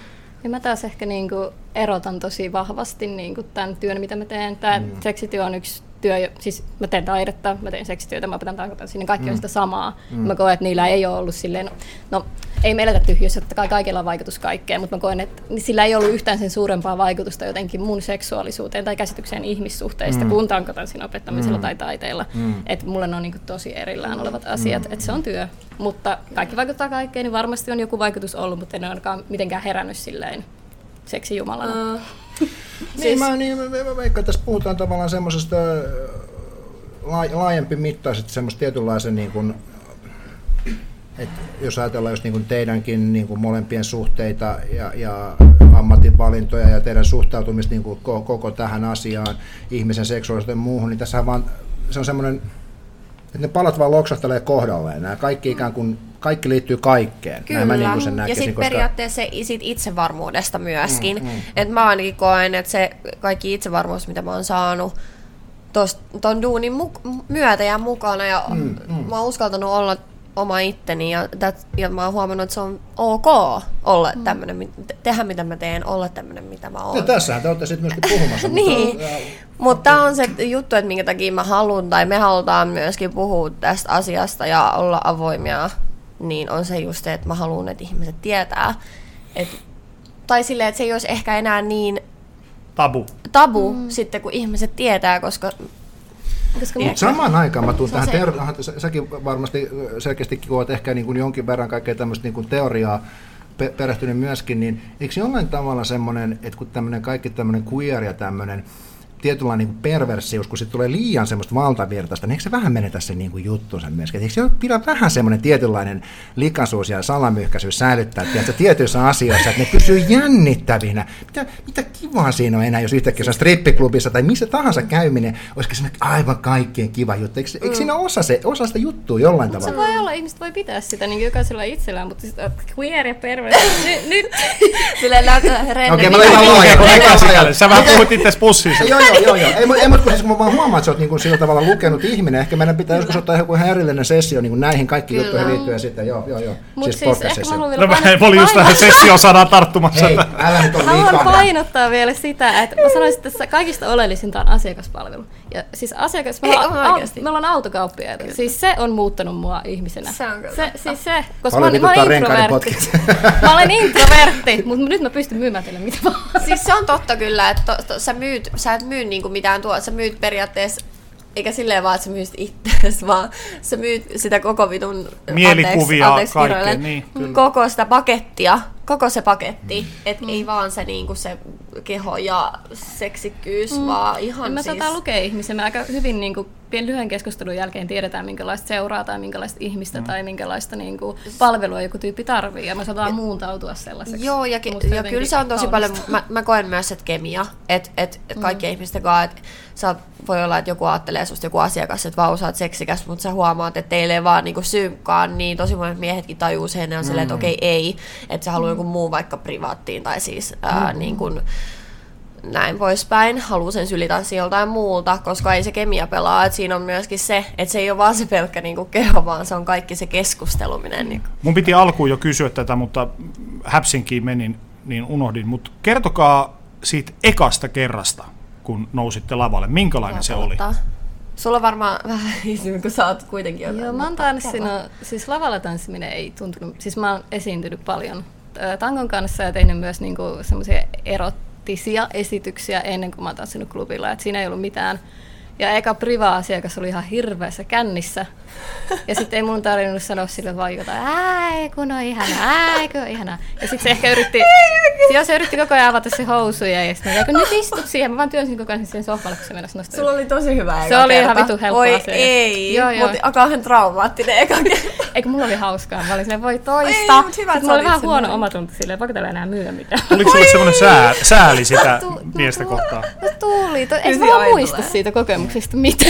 D: Ja mä taas ehkä niinku erotan tosi vahvasti niinku tämän työn, mitä mä teen. Tämä mm. seksityö on yksi työ, siis mä teen taidetta, mä teen seksityötä, mä opetan tarkoitan siinä, kaikki mm. on sitä samaa. Mm. Mä koen, että niillä ei ole ollut silleen, no ei me eletä tyhjössä, että kai kaikilla on vaikutus kaikkeen, mutta mä koen, että sillä ei ollut yhtään sen suurempaa vaikutusta jotenkin mun seksuaalisuuteen tai käsitykseen ihmissuhteista, mm. kun tankotanssin opettamisella mm. tai taiteilla. Mm. Että mulla ne on niin tosi erillään olevat asiat, mm. että se on työ. Mutta kaikki vaikuttaa kaikkeen, niin varmasti on joku vaikutus ollut, mutta en ole ainakaan mitenkään herännyt silleen seksijumalana. Uh.
A: Siis... Niin, mä, niin, mä, mä veikkaan, että tässä puhutaan tavallaan semmoisesta laajempi mittaisesta semmoista tietynlaisen, niin kuin, että jos ajatellaan just niin kuin teidänkin niin kuin molempien suhteita ja, ja ammatinvalintoja ja teidän suhtautumista niin kuin koko tähän asiaan, ihmisen seksuaalisuuteen muuhun, niin tässä vaan se on semmoinen, että ne palat vaan loksahtelee kohdalleen. Nämä kaikki ikään kuin, kaikki liittyy kaikkeen.
C: Kyllä,
A: mä niin kuin sen näkisin,
C: ja sitten
A: koska...
C: periaatteessa se sit itsevarmuudesta myöskin. Mm, mm. Et mä ainakin koen, että se kaikki itsevarmuus, mitä mä oon saanut tuon duunin mu- myötä ja mukana, ja mm, mm. mä oon uskaltanut olla oma itteni, ja, that, ja mä oon huomannut, että se on ok olla mm. tämmönen, tehdä mitä mä teen, olla tämmönen, mitä mä oon.
A: Ja tässähän te olette sitten myöskin puhumassa.
C: Niin, mutta tämä on se juttu, että minkä takia mä haluan, tai me halutaan myöskin puhua tästä asiasta ja olla avoimia, niin on se just se, että mä haluan, että ihmiset tietää. Et, tai silleen, että se ei olisi ehkä enää niin
B: tabu,
C: tabu mm. sitten, kun ihmiset tietää, koska...
A: Mutta samaan aikaan mä tuun tähän, ter- sä, säkin varmasti selkeästikin olet ehkä niin kuin jonkin verran kaikkea tämmöistä niin kuin teoriaa pe- perehtynyt myöskin, niin eikö jollain tavalla semmoinen, että kun tämmöinen kaikki tämmöinen queer ja tämmöinen tietynlainen niin perversius, kun se tulee liian semmoista valtavirtaista, niin eikö se vähän menetä sen niin kuin juttunsa myöskin? Eikö se pidä vähän semmoinen tietynlainen likaisuus ja salamyhkäisyys säilyttää tiedätkö, tietyissä asioissa, että ne pysyy jännittävinä? Mitä, mitä kivaa siinä on enää, jos yhtäkkiä on strippiklubissa tai missä tahansa käyminen, olisiko se aivan kaikkien kiva juttu? Eikö, eikö siinä osa, se, osa sitä juttua jollain
D: mut
A: tavalla?
D: Se voi olla, ihmiset voi pitää sitä niin jokaisella itsellään, mutta siis, queer ja perversius, nyt...
C: Silleen Renne.
A: Okei, mä olin
B: vaan sä vähän puhut itse pussiin.
A: Joo, joo, joo. Ei, ei mutta siis kun mä vaan huomaan, että sä oot niin kuin sillä tavalla lukenut ihminen, ehkä meidän pitää joskus ottaa joku ihan erillinen sessio niin kuin näihin kaikkiin juttuihin liittyen sitten, joo, joo, joo.
D: Mut siis, siis ehkä mä haluan vielä
B: no, painottaa... Mä olin just tähän sessiosanaan tarttumassa.
A: Hei, älä nyt ole liikaa.
D: Haluan painottaa vielä sitä, että mä sanoisin, että tässä kaikista oleellisinta on asiakaspalvelu. Ja siis asiakas... Me,
C: Ei,
D: ollaan, au, me ollaan autokauppiaita. Siis se on muuttanut mua ihmisenä.
C: Se on kyllä.
D: Se, siis se, koska mä, mä olen introvertti. Mä olen introvertti, mutta nyt mä pystyn myymään teille mitä vaan.
C: Siis se on totta kyllä, että to, to, sä, myyt, sä et myy niinku mitään tuo, sä myyt periaatteessa, eikä silleen vaan, että sä myyt itseäsi, vaan sä myyt sitä koko vitun
B: mielikuvia,
C: anteeksi, anteeksi,
B: kaikkea, niin, kyllä.
C: koko sitä pakettia, koko se paketti, mm. että mm. ei vaan se, niinku, se keho ja seksikkyys, mm. vaan ihan
D: me
C: siis...
D: Me saadaan lukea ihmisiä, me aika hyvin niinku, pienen lyhyen keskustelun jälkeen tiedetään, minkälaista seuraa tai minkälaista ihmistä mm. tai minkälaista niinku, palvelua joku tyyppi tarvii, ja me saadaan ja, muuntautua sellaiseksi.
C: Joo, ja, ke- ja kyllä se on tosi paljon, mä, mä koen myös, että kemia, että et, et kaikkien mm. ihmisten kanssa, että sä voi olla, että joku ajattelee susta joku asiakas, että vau, sä oot seksikäs, mutta sä huomaat, että teille ei vaan niinku synkkaa, niin tosi monet miehetkin tajuu sen, ja on mm. silleen, että okei, okay, ei, että sä haluaa mm. joku muu vaikka privaattiin, tai siis ää, mm. niin kuin, näin poispäin, haluaa sen sylitanssia joltain muulta, koska ei se kemia pelaa, että siinä on myöskin se, että se ei ole vaan se pelkkä niinku keho, vaan se on kaikki se keskusteluminen. Niin.
B: Mun piti alkuun jo kysyä tätä, mutta häpsinkiin menin, niin unohdin, mutta kertokaa siitä ekasta kerrasta, kun nousitte lavalle, minkälainen ja se totta. Oli?
C: Sulla on varmaan vähän ismi, kun sä oot kuitenkin jotain.
D: Joo, mä oon tanssinut, siis lavalla tanssiminen ei tuntunut, siis mä oon esiintynyt paljon tangon kanssa ja tehnyt myös niinku semmoisia erot, esityksiä ennen kuin mä oon tanssinut klubilla, että siinä ei ollut mitään. Ja eka priva-asiakas oli ihan hirveässä kännissä. Ja sitten ei mun tarvinnut sanoa sille vaan jotain, ää, kun on ihanaa, ää, kun on ihanaa. Ja sitten se ehkä yritti, joo, se yritti koko ajan avata se housuja, ja sitten kun nyt istut siihen, mä vaan työnsin koko ajan siihen sohvalle, kun se mennä nostaa.
C: Sulla oli tosi hyvä eka
D: Se oli
C: kerta.
D: ihan vitu helppo
C: Voi
D: asia.
C: ei, mutta akahan traumaattinen eka kerta.
D: Eikö mulla oli hauskaa, mä olin silleen, voi toista.
C: Ei, mutta hyvä,
D: mulla oli vähän huono omatunto silleen, vaikka tällä enää myydä mitään.
B: Oliko sulle semmoinen sää, sääli sitä miestä kohtaan?
D: No tuli, ei mä vaan muista siitä kokemuksesta mitään.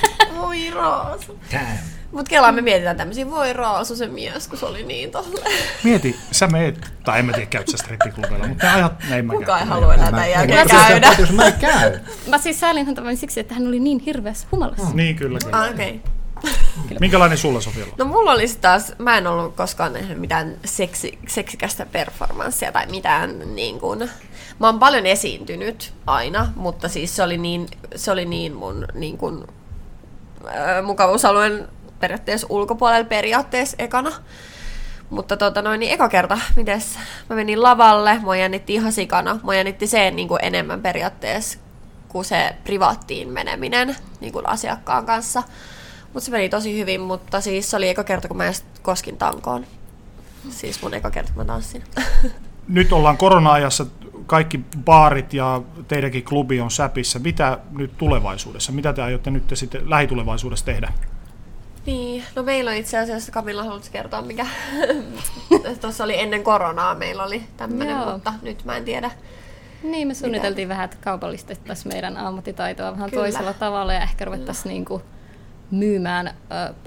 C: Voi Roosu. Mut kelaa me mietitään tämmösiä, voi Roosu se mies, kun se oli niin tolleen.
B: Mieti, sä meet, tai en mä tiedä käyt sä strippiklubeilla, mutta ne ajat, ne ei mä käy.
C: Kuka ei halua enää tämän jälkeen käydä.
A: Jos mä en käy.
D: Mä siis säälin häntä vain siksi, että hän oli niin hirveässä humalassa.
B: Niin, kyllä kyllä.
C: Ah, okei. Okay.
B: Minkälainen sulla, Sofia?
C: No mulla olisi taas, mä en ollut koskaan nähnyt mitään seksi, seksikästä performanssia tai mitään niin kuin, mä oon paljon esiintynyt aina, mutta siis se oli niin, se oli niin mun niin kuin, äh, mukavuusalueen periaatteessa ulkopuolella periaatteessa ekana. Mutta tota noin, niin eka kerta, mites mä menin lavalle, mua jännitti ihan sikana, mua jännitti se niin kuin enemmän periaatteessa kuin se privaattiin meneminen niin kuin asiakkaan kanssa. Mutta se meni tosi hyvin, mutta siis se oli eka kerta, kun mä edes koskin tankoon. Siis mun eka kerta, kun mä tanssin.
B: Nyt ollaan korona-ajassa, kaikki baarit ja teidänkin klubi on säpissä. Mitä nyt tulevaisuudessa? Mitä te aiotte nyt sitten lähitulevaisuudessa tehdä?
C: Niin, no meillä on itse asiassa, Camilla haluaisi kertoa, mikä tuossa oli ennen koronaa, meillä oli tämmöinen, mutta nyt mä en tiedä.
D: Niin, me suunniteltiin mitä? vähän, että kaupallistettaisiin meidän ammattitaitoa vähän
C: Kyllä.
D: toisella tavalla ja ehkä ruvettaisiin niinku myymään äh,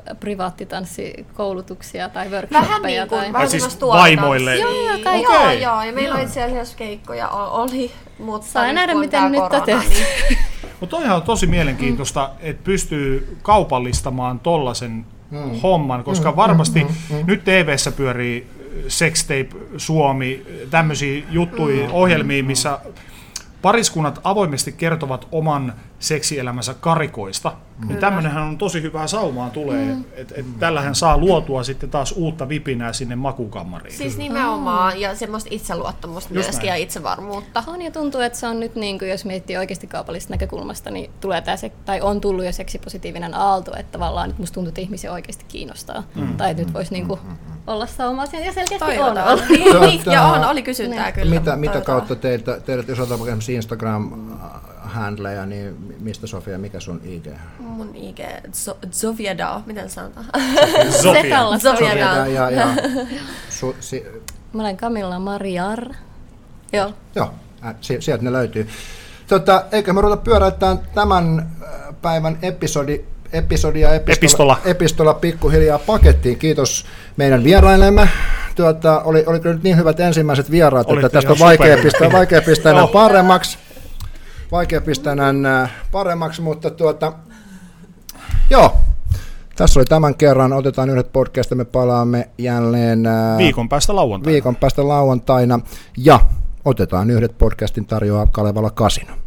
D: privaattitanssikoulutuksia tai workshoppeja.
C: Vähän niin kuin,
D: tai...
C: vähän
B: siis vaimoille?
C: Joo, joo,
B: Okei.
C: joo, joo, ja meillä on itse asiassa keikkoja oli, mutta
D: Saa
C: nyt
D: nähdä,
C: kun
D: miten
C: tää
D: nyt
C: korona,
D: toteut-
C: niin
B: Mutta toihan on tosi mielenkiintoista, että pystyy kaupallistamaan tollasen mm. homman, koska mm, varmasti mm, mm, mm. nyt T V:ssä pyörii Sextape Suomi, tämmöisiä juttuja, mm, ohjelmia, missä pariskunnat avoimesti kertovat oman seksielämänsä karikoista. Mm. Niin tämmönenhän on tosi hyvää saumaa tulee, mm. että et tällähän saa luotua sitten taas uutta vipinää sinne makukammariin.
C: siis nimenomaan, ja semmoista itseluottamusta
B: Just
C: myöskin
B: näin.
C: ja itsevarmuutta.
D: On ja tuntuu, että se on nyt, niin kuin, jos miettii oikeasti kaupallisesta näkökulmasta, niin tulee tää se, tai on tullut jo seksipositiivinen aalto, että tavallaan nyt musta tuntuu, että ihmisiä oikeasti kiinnostaa. Mm. Tai että nyt voisi niin kuin, olla saumaisia, ja selkeästi on.
C: Niin, niin, ja on, oli kysyntää kyllä.
A: Mitä, mitä kautta teiltä, teidät, jos otetaan vaikka Instagram-handleja, niin mistä Sofia, mikä sun I G?
C: Mun I G, Zofia Dao, miten sanotaan?
B: Sofia.
C: Zofia Dao.
A: Ja, ja, su, si,
D: Mä olen Camilla Mariar. Joo.
A: joo, äh, si, sieltä ne löytyy. Tota, eikö me ruveta pyöräyttämään tämän päivän episodi, episodia epistola,
B: Epistola.
A: epistola pikkuhiljaa pakettiin. Kiitos meidän vieraillemme. Tuota, oli, oli kyllä nyt niin hyvät ensimmäiset vieraat,
B: Olitte
A: että tästä on
B: ihan
A: vaikea
B: super.
A: pistää, vaikea pistää enää
B: Oh.
A: paremmaksi. Vaikea pistää enää paremmaksi, mutta tuota, joo. Tässä oli tämän kerran. Otetaan yhdet podcast, me palaamme jälleen ää,
B: Viikon päästä lauantaina.
A: viikon päästä lauantaina. Ja otetaan yhdet podcastin tarjoaa Kalevala Kasino.